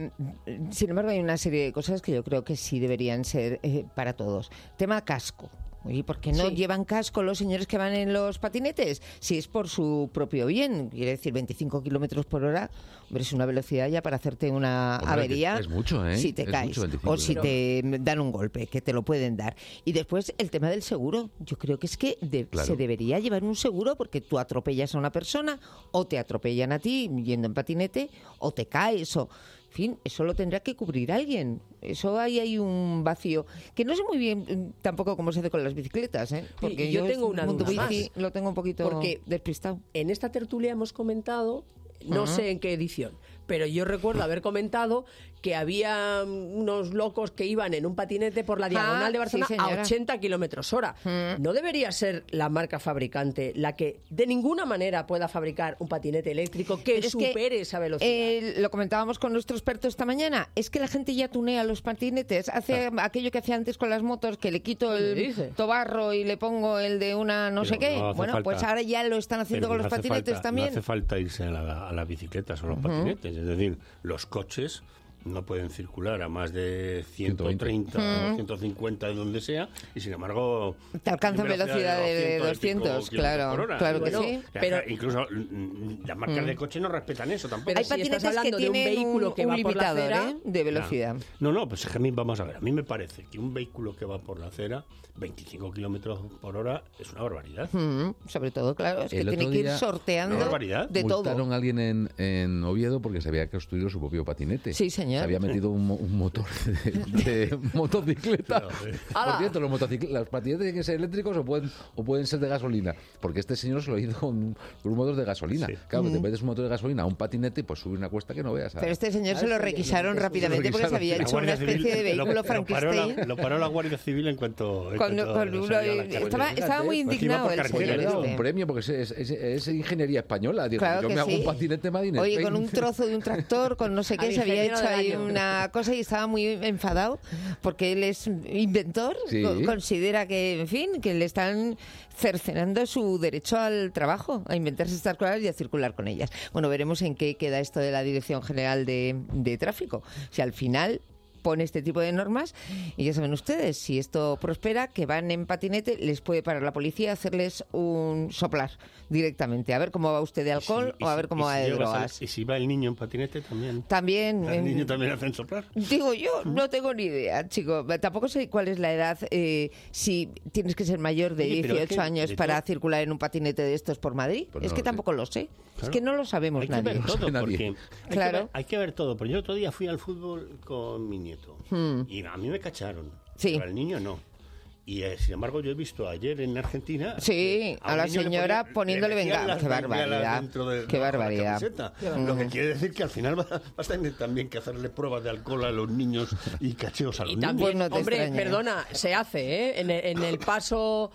Sin embargo, hay una serie de cosas que yo creo que sí deberían ser para todos. Tema casco. Oye, ¿por qué no llevan casco los señores que van en los patinetes? Si es por su propio bien, quiere decir 25 kilómetros por hora, hombre, es una velocidad ya para hacerte una avería. Es mucho, ¿eh? Si te caes o si te dan un golpe, que te lo pueden dar. Y después el tema del seguro. Yo creo que es que se debería llevar un seguro porque tú atropellas a una persona o te atropellan a ti yendo en patinete o te caes o... En fin, eso lo tendrá que cubrir alguien. Eso ahí hay un vacío. Que no sé muy bien tampoco cómo se hace con las bicicletas, ¿eh? Porque yo tengo una duda bici lo tengo un poquito despistado. En esta tertulia hemos comentado, no sé en qué edición, pero yo recuerdo haber comentado que había unos locos que iban en un patinete por la diagonal de Barcelona a 80 kilómetros hora. ¿No debería ser la marca fabricante la que de ninguna manera pueda fabricar un patinete eléctrico que supere esa velocidad? Lo comentábamos con nuestro experto esta mañana. Es que la gente ya tunea los patinetes. Hace aquello que hacía antes con las motos, que le quito el tobarro y le pongo el de una no sé qué. Bueno, pues ahora ya lo están haciendo con los patinetes también. No hace falta irse a las bicicletas o los patinetes. Es decir, los coches no pueden circular a más de 130 o 150 de donde sea, y sin embargo te alcanzan velocidad de 200, claro que sí. Pero incluso las marcas de coche no respetan eso tampoco. Pero hay patinetes que tienen un vehículo que va por la acera de velocidad. No, pues es que vamos a ver, a mí me parece que un vehículo que va por la acera 25 kilómetros por hora es una barbaridad. Sobre todo, claro, es que tiene que ir sorteando de todo. Multaron a alguien en Oviedo porque se había construido su propio patinete. Sí, señor. Se había metido un motor de motocicleta. Por cierto, los patinetes tienen que ser eléctricos o pueden ser de gasolina, porque este señor se lo hizo con un motor de gasolina. Sí. Claro, te metes un motor de gasolina a un patinete, pues sube una cuesta que no veas. Pero este señor se lo requisaron rápidamente porque se había hecho una especie de vehículo Frankenstein. Lo paró la Guardia Civil en cuanto estaba muy indignado el señor. Le un premio porque es ingeniería española. Digo, claro yo me hago un patinete Made in Spain. Oye, con un trozo de un tractor, con no sé qué, se había hecho ahí una cosa y estaba muy enfadado porque él es inventor, considera que, en fin, que le están cercenando su derecho al trabajo, a inventarse estas cosas y a circular con ellas. Bueno, veremos en qué queda esto de la Dirección General de Tráfico. Si al final pone este tipo de normas, y ya saben ustedes, si esto prospera, que van en patinete, les puede parar la policía, hacerles un soplar directamente, a ver cómo va usted de alcohol o a ver cómo va de drogas. ¿Y si va el niño en patinete también? También. ¿El niño también hacen soplar? Digo yo, no tengo ni idea, chico. Tampoco sé cuál es la edad, si tienes que ser mayor de 18 años para circular en un patinete de estos por Madrid. Pues es que tampoco lo sé. Claro. Es que no lo sabemos nadie. Hay que ver todo, porque hay que ver todo. Pero yo otro día fui al fútbol con mi nieto y a mí me cacharon, pero al niño no. Y sin embargo yo he visto ayer en Argentina a la señora poniéndole venganza. Qué barbaridad, qué barbaridad. Lo que quiere decir que al final vas a tener también que hacerle pruebas de alcohol a los niños y cacheos a los niños. También, hombre, perdona, se hace, en el paso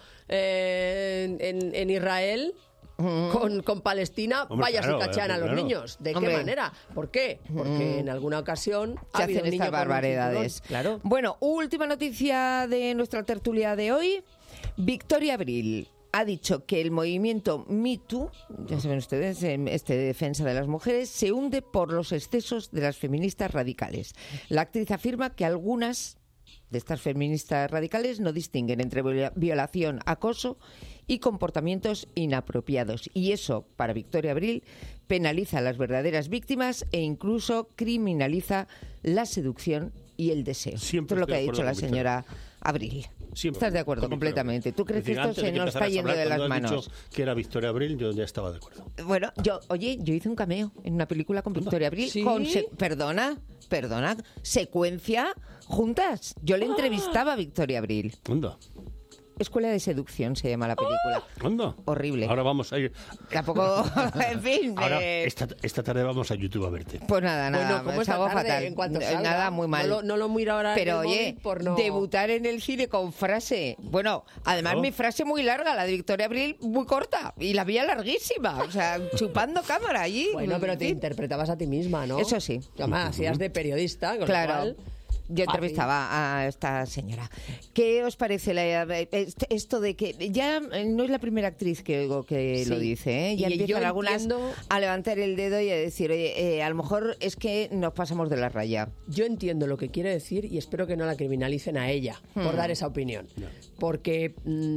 en Israel con Palestina, vaya si cachean a los niños. ¿De qué manera? ¿Por qué? Porque en alguna ocasión se hacen estas barbaridades. Claro. Bueno, última noticia de nuestra tertulia de hoy. Victoria Abril. ha dicho que el movimiento Me Too, ya saben ustedes, de defensa de las mujeres, se hunde por los excesos de las feministas radicales. La actriz afirma que algunas de estas feministas radicales no distinguen entre violación, acoso y comportamientos inapropiados. Y eso, para Victoria Abril, penaliza a las verdaderas víctimas e incluso criminaliza la seducción y el deseo. Esto es lo que ha dicho la señora Abril. ¿Estás de acuerdo completamente? ¿Tú crees que esto se nos está yendo de las manos? Dicho que era Victoria Abril, yo ya estaba de acuerdo. Bueno, yo hice un cameo en una película con Victoria Abril. ¿Sí? Perdona, secuencia juntas. Yo le entrevistaba a Victoria Abril. ¿Onda? Escuela de seducción se llama la película. ¿Onda? Horrible. Ahora vamos a ir. Tampoco, en fin. Ahora, esta tarde vamos a YouTube a verte. Pues nada, Bueno, ¿cómo es algo esta tarde? fatal. En cuanto salga, nada, muy mal. No lo miro ahora. Pero en el oye, móvil por no... debutar en el cine con frase. Bueno, además mi frase muy larga, la de Victoria Abril muy corta. Y la vía larguísima. O sea, chupando cámara allí. Bueno, pero te interpretabas a ti misma, ¿no? Eso sí. Además, hacías de periodista, con claro. lo cual... Yo entrevistaba a esta señora. ¿Qué os parece esto de que ya no es la primera actriz que oigo que lo dice, ¿eh? Ya empiezan algunas a levantar el dedo y a decir, oye, a lo mejor es que nos pasamos de la raya. Yo entiendo lo que quiere decir y espero que no la criminalicen a ella por dar esa opinión. Porque...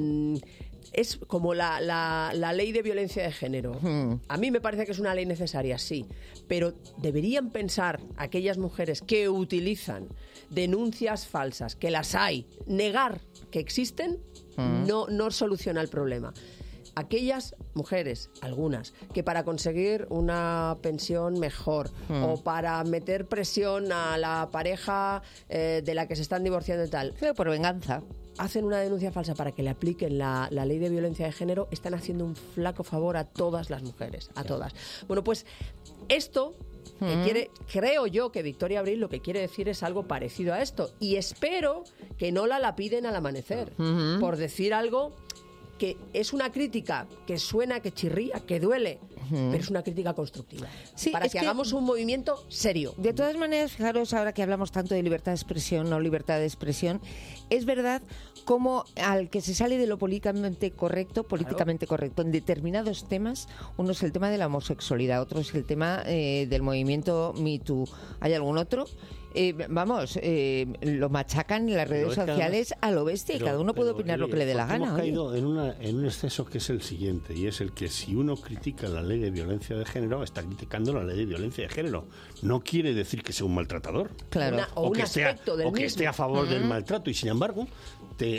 es como la ley de violencia de género. A mí me parece que es una ley necesaria, sí, pero deberían pensar aquellas mujeres que utilizan denuncias falsas, que las hay, negar que existen no soluciona el problema. Aquellas mujeres, algunas, que para conseguir una pensión mejor o para meter presión a la pareja de la que se están divorciando y tal, por venganza, hacen una denuncia falsa para que le apliquen la ley de violencia de género, están haciendo un flaco favor a todas las mujeres, a todas. Bueno, pues esto creo yo que Victoria Abril lo que quiere decir es algo parecido a esto y espero que no la lapiden al amanecer por decir algo que es una crítica que suena, que chirría, que duele, pero es una crítica constructiva. Sí, para que hagamos un movimiento serio. De todas maneras, fijaros, ahora que hablamos tanto de libertad de expresión, no libertad de expresión, es verdad como al que se sale de lo políticamente correcto en determinados temas, uno es el tema de la homosexualidad, otro es el tema del movimiento Me Too. ¿Hay algún otro? Lo machacan en las redes sociales a lo bestia y cada uno puede opinar lo que le dé la gana. Hemos caído en un exceso que es el siguiente, y es el que si uno critica la ley de violencia de género, está criticando la ley de violencia de género. No quiere decir que sea un maltratador. Claro. O que esté a favor del maltrato, y sin embargo te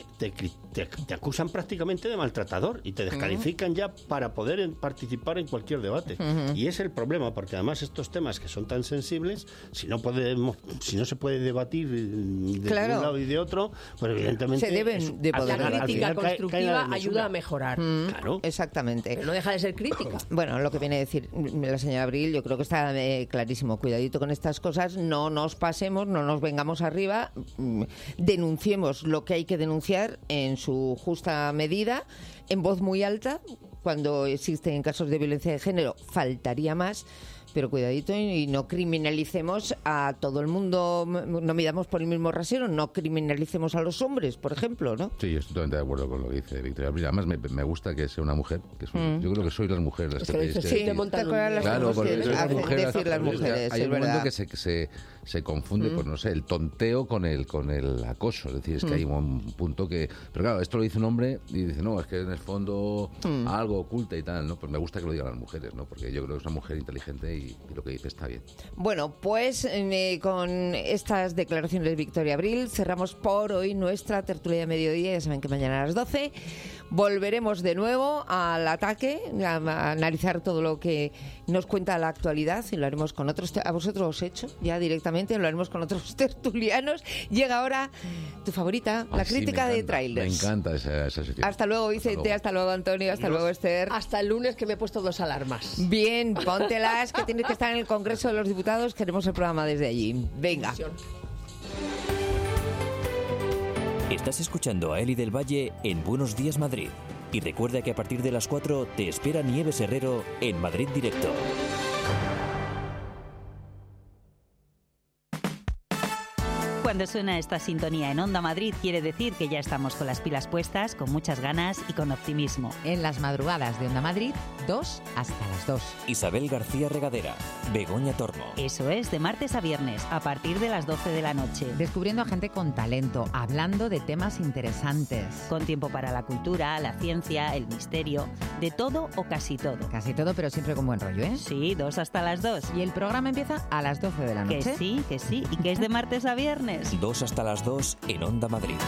acusan prácticamente de maltratador y te descalifican ya para poder participar en cualquier debate. Y es el problema, porque además estos temas que son tan sensibles, si no se puede debatir de un lado y de otro, pues evidentemente se deben de poder. La crítica constructiva ayuda a mejorar. Claro. Exactamente. Pero no deja de ser crítica. Bueno, lo que viene a decir la señora Abril, yo creo que está clarísimo. Cuidadito con estas cosas, no nos pasemos, no nos vengamos arriba, denunciemos lo que hay que denunciar en su justa medida, en voz muy alta, cuando existen casos de violencia de género, faltaría más. Pero cuidadito y no criminalicemos a todo el mundo, no midamos por el mismo rasero, no criminalicemos a los hombres, por ejemplo, ¿no? Sí, yo estoy totalmente de acuerdo con lo que dice Victoria Abril. Además, me gusta que sea una mujer. Yo creo que sois las mujeres las que dices. Sí, te montan claro, porque las mujeres. Hay un momento que se confunde, pues no sé, el tonteo con el acoso. Es decir, es que hay un punto que... Pero claro, esto lo dice un hombre y dice, no, es que en el fondo algo oculta y tal, ¿no? Pues me gusta que lo digan las mujeres, ¿no? Porque yo creo que es una mujer inteligente y lo que dice está bien. Bueno, pues con estas declaraciones de Victoria Abril cerramos por hoy nuestra tertulia de mediodía. Ya saben que mañana a las 12 volveremos de nuevo al ataque, a analizar todo lo que nos cuenta la actualidad, y lo haremos con otros. A vosotros os he hecho ya directamente, lo haremos con otros tertulianos. Llega ahora tu favorita, la crítica de trailers. Me encanta esa sección. Hasta luego, Vicente, hasta luego, Antonio, hasta luego, Esther. Hasta el lunes, que me he puesto 2 alarmas. Bien, póntelas, que tienes que estar en el Congreso de los Diputados. Queremos el programa desde allí. Venga. Estás escuchando a Eli del Valle en Buenos Días Madrid. Y recuerda que a partir de las 4 te espera Nieves Herrero en Madrid Directo. Cuando suena esta sintonía en Onda Madrid quiere decir que ya estamos con las pilas puestas, con muchas ganas y con optimismo. En las madrugadas de Onda Madrid, 2 hasta las 2. Isabel García Regadera, Begoña Tormo. Eso es, de martes a viernes, a partir de las 12 de la noche. Descubriendo a gente con talento, hablando de temas interesantes. Con tiempo para la cultura, la ciencia, el misterio, de todo o casi todo. Casi todo, pero siempre con buen rollo, ¿eh? Sí, 2 hasta las 2. Y el programa empieza a las 12 de la noche. Que sí, y que es de martes a viernes. 2 hasta las 2 en Onda Madrid.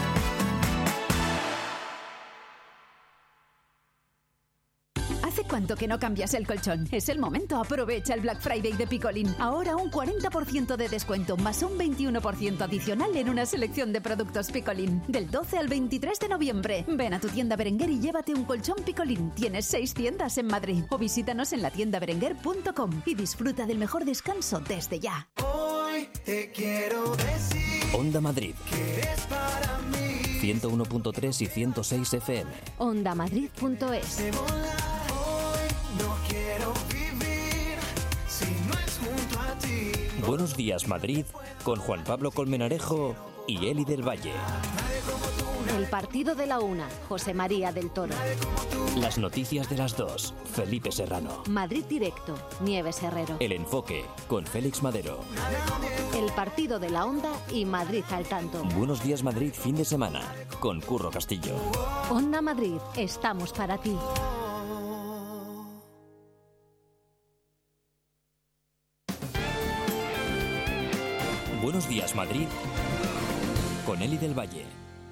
¿Hace cuánto que no cambias el colchón? Es el momento, aprovecha el Black Friday de Picolín. Ahora un 40% de descuento, más un 21% adicional en una selección de productos Picolín. Del 12 al 23 de noviembre. Ven a tu tienda Berenguer y llévate un colchón Picolín. Tienes 6 tiendas en Madrid. O visítanos en latiendaberenguer.com y disfruta del mejor descanso desde ya. Hoy te quiero decir Onda Madrid. que eres para mí. 101.3 y 106 FM. OndaMadrid.es. No quiero vivir si no es junto a ti. Buenos días, Madrid, con Juan Pablo Colmenarejo y Eli del Valle. El partido de la 1, José María del Toro. Las noticias de las 2, Felipe Serrano. Madrid Directo, Nieves Herrero. El enfoque, con Félix Madero. El partido de la Onda y Madrid al tanto. Buenos días, Madrid, fin de semana, con Curro Castillo. Onda Madrid, estamos para ti. Buenos días, Madrid, con Eli del Valle.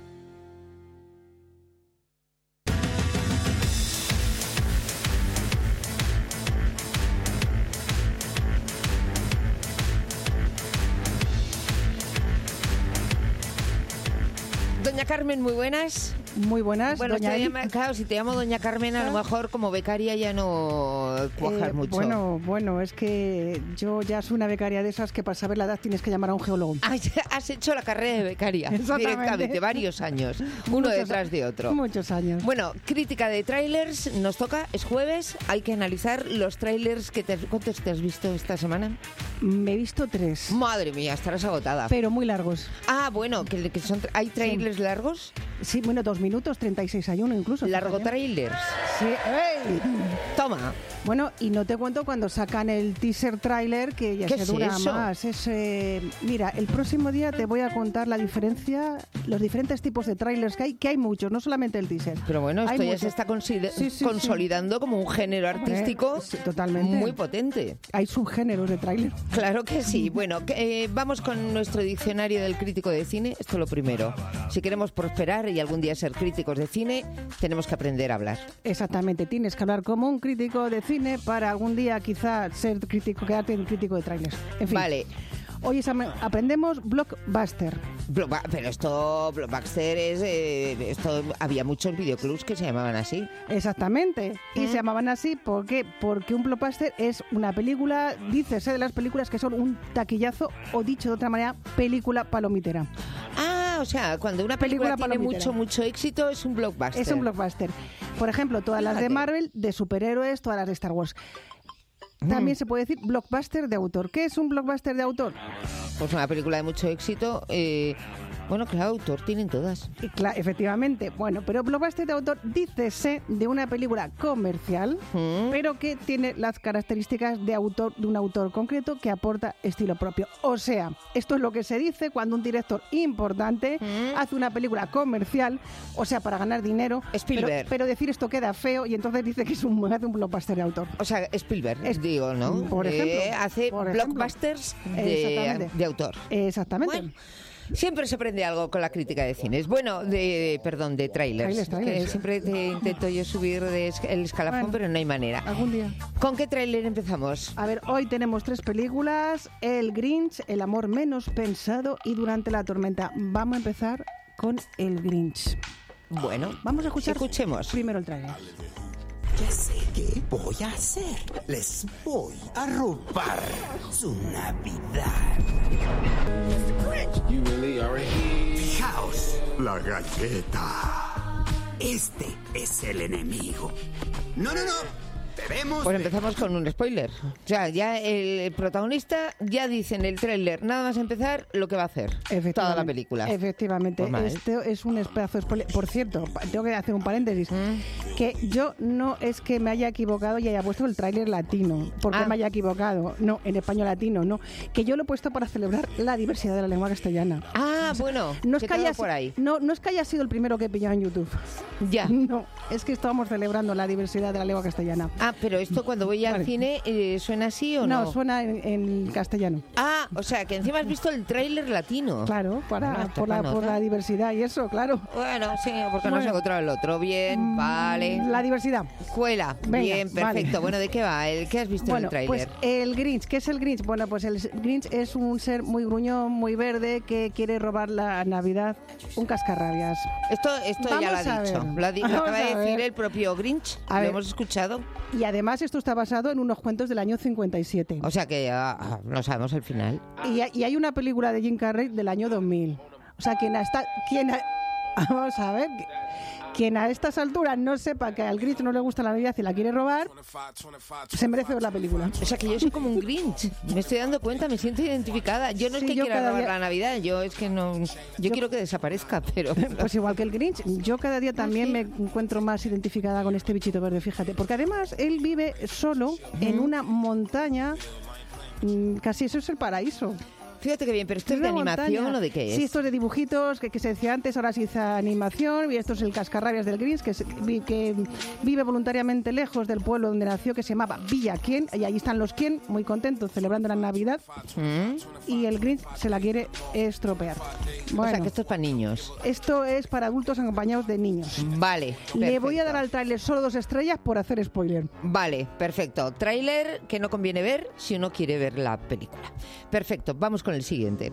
Doña Carmen, muy buenas. Muy buenas, Bueno, doña Eli. claro, si te llamo Doña Carmen, a lo mejor como becaria ya no cuajas mucho. Bueno, es que yo ya soy una becaria de esas que para saber la edad tienes que llamar a un geólogo. Ah, ya has hecho la carrera de becaria Exactamente. directamente, varios años, uno detrás de otro. Muchos años. Bueno, crítica de trailers, nos toca, es jueves, hay que analizar los trailers. ¿Cuántos te has visto esta semana? Me he visto 3. Madre mía, estarás agotada. Pero muy largos. Ah, bueno, que son, ¿hay trailers largos? Sí, bueno, 2 minutos, 36 hay uno incluso. ¿Largo trailers? Sí. ¡Ey! Toma. Bueno, y no te cuento cuando sacan el teaser trailer, que ya ¿Qué se es dura eso? más. Mira, el próximo día te voy a contar la diferencia, los diferentes tipos de trailers que hay muchos, no solamente el teaser. Pero bueno, esto Hay ya muchos. se está Sí. consolidando como un género artístico Sí, totalmente. muy potente. Hay subgéneros de tráiler. Claro que sí. Bueno, vamos con nuestro diccionario del crítico de cine. Esto es lo primero. Si queremos prosperar y algún día ser críticos de cine, tenemos que aprender a hablar. Exactamente, tienes que hablar como un crítico de cine para algún día quizá ser crítico, quedarte en crítico de trailers. En fin. Vale. Hoy aprendemos blockbuster. Pero esto, blockbuster es... esto había muchos videoclubs que se llamaban así. Exactamente. Y se llamaban así porque un blockbuster es una película, dícese de las películas que son un taquillazo o, dicho de otra manera, película palomitera. Ah, o sea, cuando una película tiene palomitera. mucho éxito, es un blockbuster. Es un blockbuster. Por ejemplo, todas las de Marvel, de superhéroes, todas las de Star Wars. También se puede decir blockbuster de autor. ¿Qué es un blockbuster de autor? Pues una película de mucho éxito. Bueno, claro, autor tienen todas. Efectivamente. Bueno, pero blockbuster de autor dícese de una película comercial, pero que tiene las características de un autor concreto que aporta estilo propio. O sea, esto es lo que se dice cuando un director importante hace una película comercial, o sea, para ganar dinero. Spielberg. Pero decir esto queda feo y entonces dice que hace un blockbuster de autor. O sea, Spielberg, digo, ¿no? Por ejemplo. Hace blockbusters de autor. Exactamente. Bueno, siempre se aprende algo con la crítica de cines. Bueno, de trailers. Trailers. Que siempre te intento yo subir el escalafón, pero no hay manera. Algún día. ¿Con qué trailer empezamos? A ver, hoy tenemos 3 películas: El Grinch, El amor menos pensado y Durante la tormenta. Vamos a empezar con El Grinch. Bueno, vamos a escuchemos primero el trailer. Ya sé qué voy a hacer. Les voy a robar su Navidad. Fijaos, la galleta. Este es el enemigo. No. Pues empezamos con un spoiler. O sea, ya el protagonista ya dice en el tráiler, nada más empezar, lo que va a hacer toda la película. Efectivamente. Esto es un pedazo de spoiler. Por cierto, tengo que hacer un paréntesis. Que yo no es que me haya equivocado y haya puesto el tráiler latino. ¿Por qué me haya equivocado? No, en español latino, no. Que yo lo he puesto para celebrar la diversidad de la lengua castellana. Ah, bueno, no es que haya, por ahí. No es que haya sido el primero que he pillado en YouTube. Ya. No, es que estábamos celebrando la diversidad de la lengua castellana. Ah, pero esto cuando voy al cine, ¿suena así o no? No, suena en castellano. Ah, o sea, que encima has visto el tráiler latino. Claro, por la diversidad y eso, claro. Bueno, sí, porque no se ha encontrado el otro. Bien, vale. La diversidad. Cuela. Venga, bien, perfecto. Vale. Bueno, ¿de qué va? ¿Qué has visto en el tráiler? Pues el Grinch. ¿Qué es el Grinch? Bueno, pues el Grinch es un ser muy gruñón, muy verde, que quiere robar la Navidad. Un cascarrabias. Esto ya lo ha dicho. Lo acaba de decir el propio Grinch. Lo hemos escuchado. Y además esto está basado en unos cuentos del año 57. O sea que no sabemos el final. Y hay una película de Jim Carrey del año 2000. O sea, vamos a ver... Quien a estas alturas no sepa que al Grinch no le gusta la Navidad y la quiere robar, se merece ver la película. O sea, que yo soy como un Grinch. Me estoy dando cuenta, me siento identificada. Yo no es que quiera robar la Navidad, yo es que no... Yo quiero que desaparezca, pero... Pues igual que el Grinch, yo cada día también me encuentro más identificada con este bichito verde, fíjate. Porque además él vive solo en una montaña, casi eso es el paraíso. Fíjate que bien, pero ¿esto es de animación o de qué es? Sí, esto es de dibujitos, que se decía antes, ahora se hizo animación, y esto es el cascarrabias del Grinch, que vive voluntariamente lejos del pueblo donde nació, que se llamaba Villa Quién, y ahí están los Quién, muy contentos, celebrando la Navidad, y el Grinch se la quiere estropear. Bueno, o sea, que esto es para niños. Esto es para adultos acompañados de niños. Vale, perfecto. Le voy a dar al tráiler solo 2 estrellas por hacer spoiler. Vale, perfecto. Tráiler que no conviene ver si uno quiere ver la película. Perfecto, vamos con el siguiente.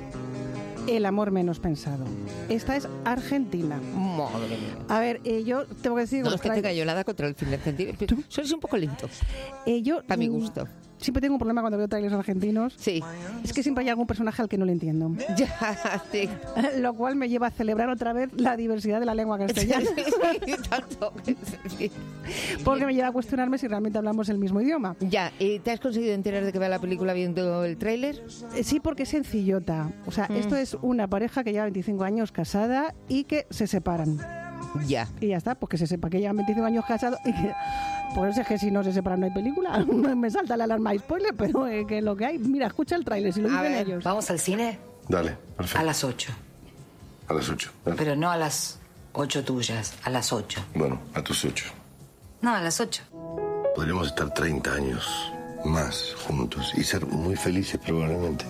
El amor menos pensado. Esta es Argentina. Madre mía. A ver, yo tengo que decir... No es que tenga yo nada contra el cine argentino. Sois un poco lento. Para mi gusto. Siempre tengo un problema cuando veo trailers argentinos. Sí. Es que siempre hay algún personaje al que no le entiendo. Ya, sí. Lo cual me lleva a celebrar otra vez la diversidad de la lengua castellana. Sí, tanto. Sí. Porque me lleva a cuestionarme si realmente hablamos el mismo idioma. Ya, ¿y te has conseguido enterar de que va la película viendo el tráiler? Sí, porque es sencillota. O sea, esto es una pareja que lleva 25 años casada y que se separan. Ya. Y ya está, pues que se sepa que llevan 25 años casados y que... Pues es que si no se separan no hay película. Me salta la alarma de spoiler, pero que es lo que hay. Mira, escucha el tráiler, si lo dicen ellos. ¿Vamos al cine? Dale, perfecto. A las 8. A las 8. Dale. Pero no a las 8 tuyas, a las 8. Bueno, a tus 8. No, a las 8. Podríamos estar 30 años más juntos y ser muy felices probablemente.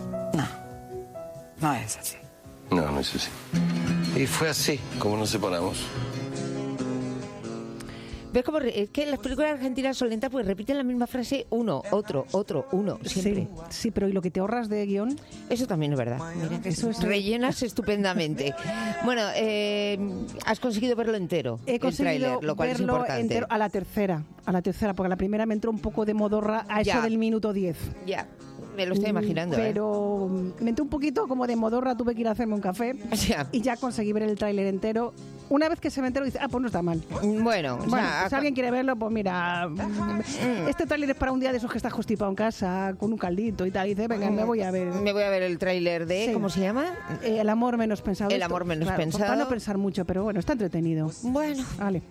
No es así. No es así. Y fue así como nos separamos. ¿Ves cómo es que las películas argentinas son lentas porque repiten la misma frase uno, otro, uno, siempre? Sí, pero ¿y lo que te ahorras de guión? Eso también es verdad. Mira, eso es rellenas estupendamente. Bueno, has conseguido verlo entero, el tráiler, lo cual es importante. Entero a la tercera, porque a la primera me entró un poco de modorra a eso del minuto 10. Ya. Me lo estoy imaginando. Pero me entró un poquito como de modorra, tuve que ir a hacerme un café y ya conseguí ver el tráiler entero. Una vez que se me enteró, dice, pues no está mal. Bueno, si alguien quiere verlo, pues mira, este tráiler es para un día de esos que estás constipado en casa, con un caldito y tal. Y dice, venga, me voy a ver. Me voy a ver el tráiler de, ¿cómo se llama? El amor menos pensado. El amor menos pensado. Para no pensar mucho, pero bueno, está entretenido. Bueno. Vale.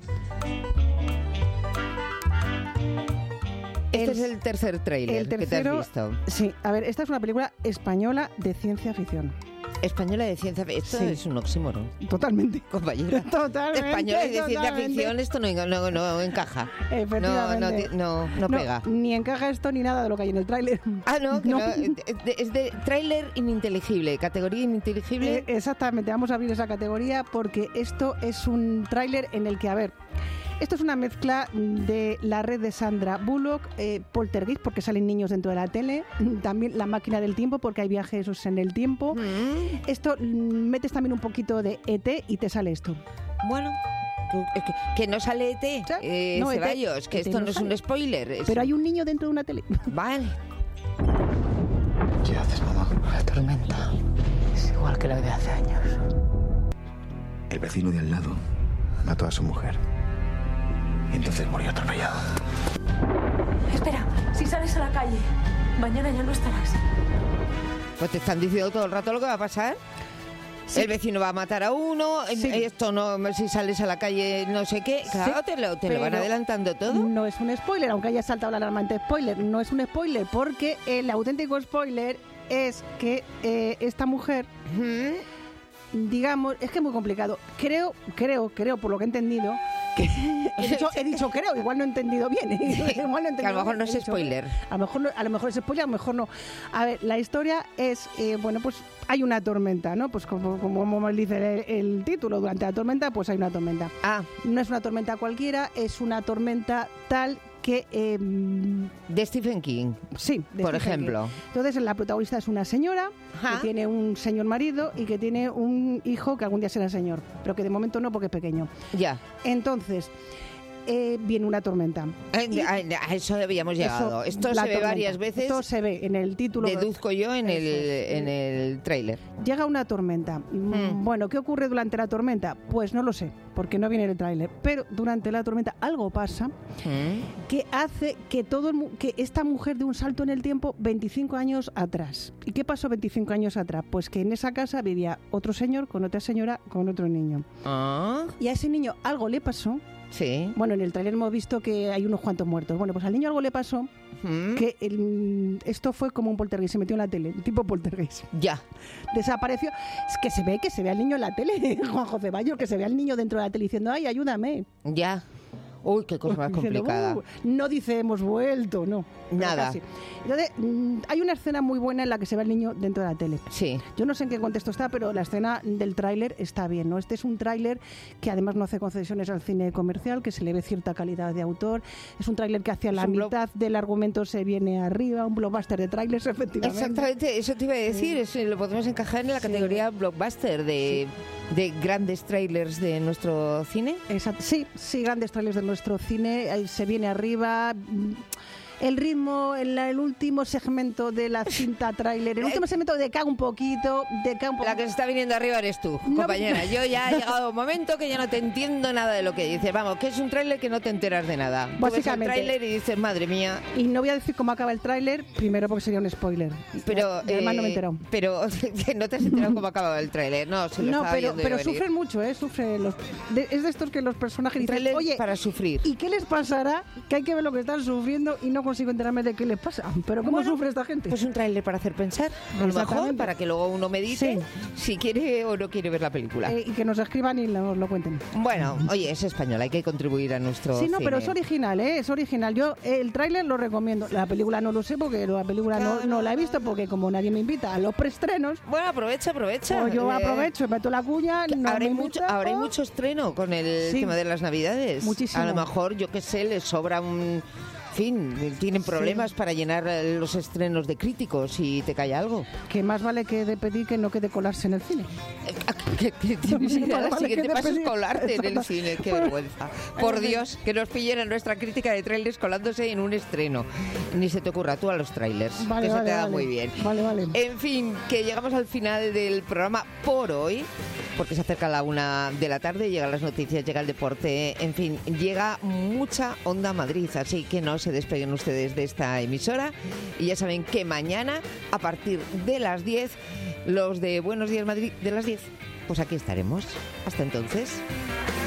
Este es el tercer tráiler que te has visto. Sí, a ver, esta es una película española de ciencia ficción. Española de ciencia ficción. Esto es un oxímoron. Totalmente. Compañera. Totalmente. Española y de ciencia ficción, esto no encaja. Efectivamente. No pega. Ni encaja esto ni nada de lo que hay en el tráiler. No. Es de tráiler ininteligible, categoría ininteligible. Exactamente, vamos a abrir esa categoría porque esto es un tráiler en el que, a ver... Esto es una mezcla de La red de Sandra Bullock, Poltergeist, porque salen niños dentro de la tele, también La máquina del tiempo, porque hay viajes en el tiempo. Esto metes también un poquito de ET y te sale esto. Bueno, que no sale ET, no, Ceballos, que esto no es un spoiler. Pero hay un niño dentro de una tele. Vale. ¿Qué haces, mamá? La tormenta es igual que la de hace años. El vecino de al lado mató a su mujer. Y entonces murió atropellado. calle. Mañana ya no estarás. Pues te están diciendo todo el rato lo que va a pasar. Sí. El vecino va a matar a uno, esto no, si sales a la calle no sé qué, claro, te lo van adelantando todo. No es un spoiler, aunque haya saltado la alarma ante spoiler, no es un spoiler, porque el auténtico spoiler es que esta mujer, digamos, es que es muy complicado, creo, por lo que he entendido, que he dicho creo, igual no he entendido bien. Igual no he entendido que a lo mejor bien, no es spoiler. A lo mejor es spoiler, a lo mejor no. A ver, la historia es, bueno, pues hay una tormenta, ¿no? Pues como dice el título, durante la tormenta, pues hay una tormenta. No es una tormenta cualquiera, es una tormenta tal que... de Stephen King. Sí, por ejemplo. King. Entonces, la protagonista es una señora que tiene un señor marido y que tiene un hijo que algún día será señor, pero que de momento no porque es pequeño. Ya. Entonces... viene una tormenta. A eso habíamos llegado. Esto se ve varias veces. Esto se ve en el título. Deduzco yo en el tráiler. Llega una tormenta. Bueno, ¿qué ocurre durante la tormenta? Pues no lo sé, porque no viene en el tráiler. Pero durante la tormenta algo pasa que hace que que esta mujer dé un salto en el tiempo 25 años atrás. ¿Y qué pasó 25 años atrás? Pues que en esa casa vivía otro señor con otra señora con otro niño. Y a ese niño algo le pasó. Sí. Bueno, en el tráiler hemos visto que hay unos cuantos muertos. Bueno, pues al niño algo le pasó, que esto fue como un poltergeist, se metió en la tele, tipo poltergeist. Ya. Desapareció. Es que se ve al niño en la tele, Juanjo Ceballos, que se ve al niño dentro de la tele diciendo, ay, ayúdame. Ya. Uy, qué cosa más complicada. No dice hemos vuelto, no. Nada. Entonces, hay una escena muy buena en la que se ve al niño dentro de la tele. Sí. Yo no sé en qué contexto está, pero la escena del tráiler está bien, ¿no? Este es un tráiler que además no hace concesiones al cine comercial, que se le ve cierta calidad de autor. Es un tráiler que hacia la mitad del argumento se viene arriba, un blockbuster de tráilers, efectivamente. Exactamente, eso te iba a decir. Lo podemos encajar en la categoría blockbuster de grandes trailers de nuestro cine. Exacto. Sí, grandes trailers de nuestro cine, se viene arriba. El ritmo, el último segmento de la cinta tráiler, el último segmento decae un poquito. La que se está viniendo arriba eres tú, compañera. Yo ya ha llegado un momento que ya no te entiendo nada de lo que dices. Vamos, que es un tráiler que no te enteras de nada. Básicamente. Tú ves el tráiler y dices, madre mía. Y no voy a decir cómo acaba el tráiler, primero porque sería un spoiler. Pero además no me he enterado. Pero no te has enterado cómo acaba el tráiler. No, pero sufren mucho, sufren es de estos que los personajes dicen, oye, para sufrir. ¿Y qué les pasará? Que hay que ver lo que están sufriendo y no consigo enterarme de qué les pasa. Pero ¿cómo sufre esta gente? Pues un tráiler para hacer pensar, a lo mejor, para que luego uno medite si quiere o no quiere ver la película. Y que nos escriban y nos lo cuenten. Bueno, oye, es español, hay que contribuir a nuestro cine. Pero es original, es original. Yo el tráiler lo recomiendo. La película no lo sé porque la película no la he visto porque como nadie me invita a los preestrenos. Bueno, aprovecha. Pues yo aprovecho, meto la cuña. Ahora hay mucho estreno con el tema de las Navidades. Muchísimo. A lo mejor, yo qué sé, les sobra un... En fin, tienen problemas para llenar los estrenos de críticos y te cae algo. Que más vale que de pedir que no quede colarse en el cine. El siguiente paso es colarte en el cine. Qué vergüenza. Por Dios, que nos pillen en nuestra crítica de trailers colándose en un estreno. Ni se te ocurra tú a los trailers, que eso te da muy bien. Vale. En fin, que llegamos al final del programa por hoy, porque se acerca la 1 de la tarde, llegan las noticias, llega el deporte, en fin, llega mucha Onda Madrid, así que no se despeguen ustedes de esta emisora y ya saben que mañana a partir de las 10 los de Buenos Días Madrid de las 10, pues aquí estaremos. Hasta entonces.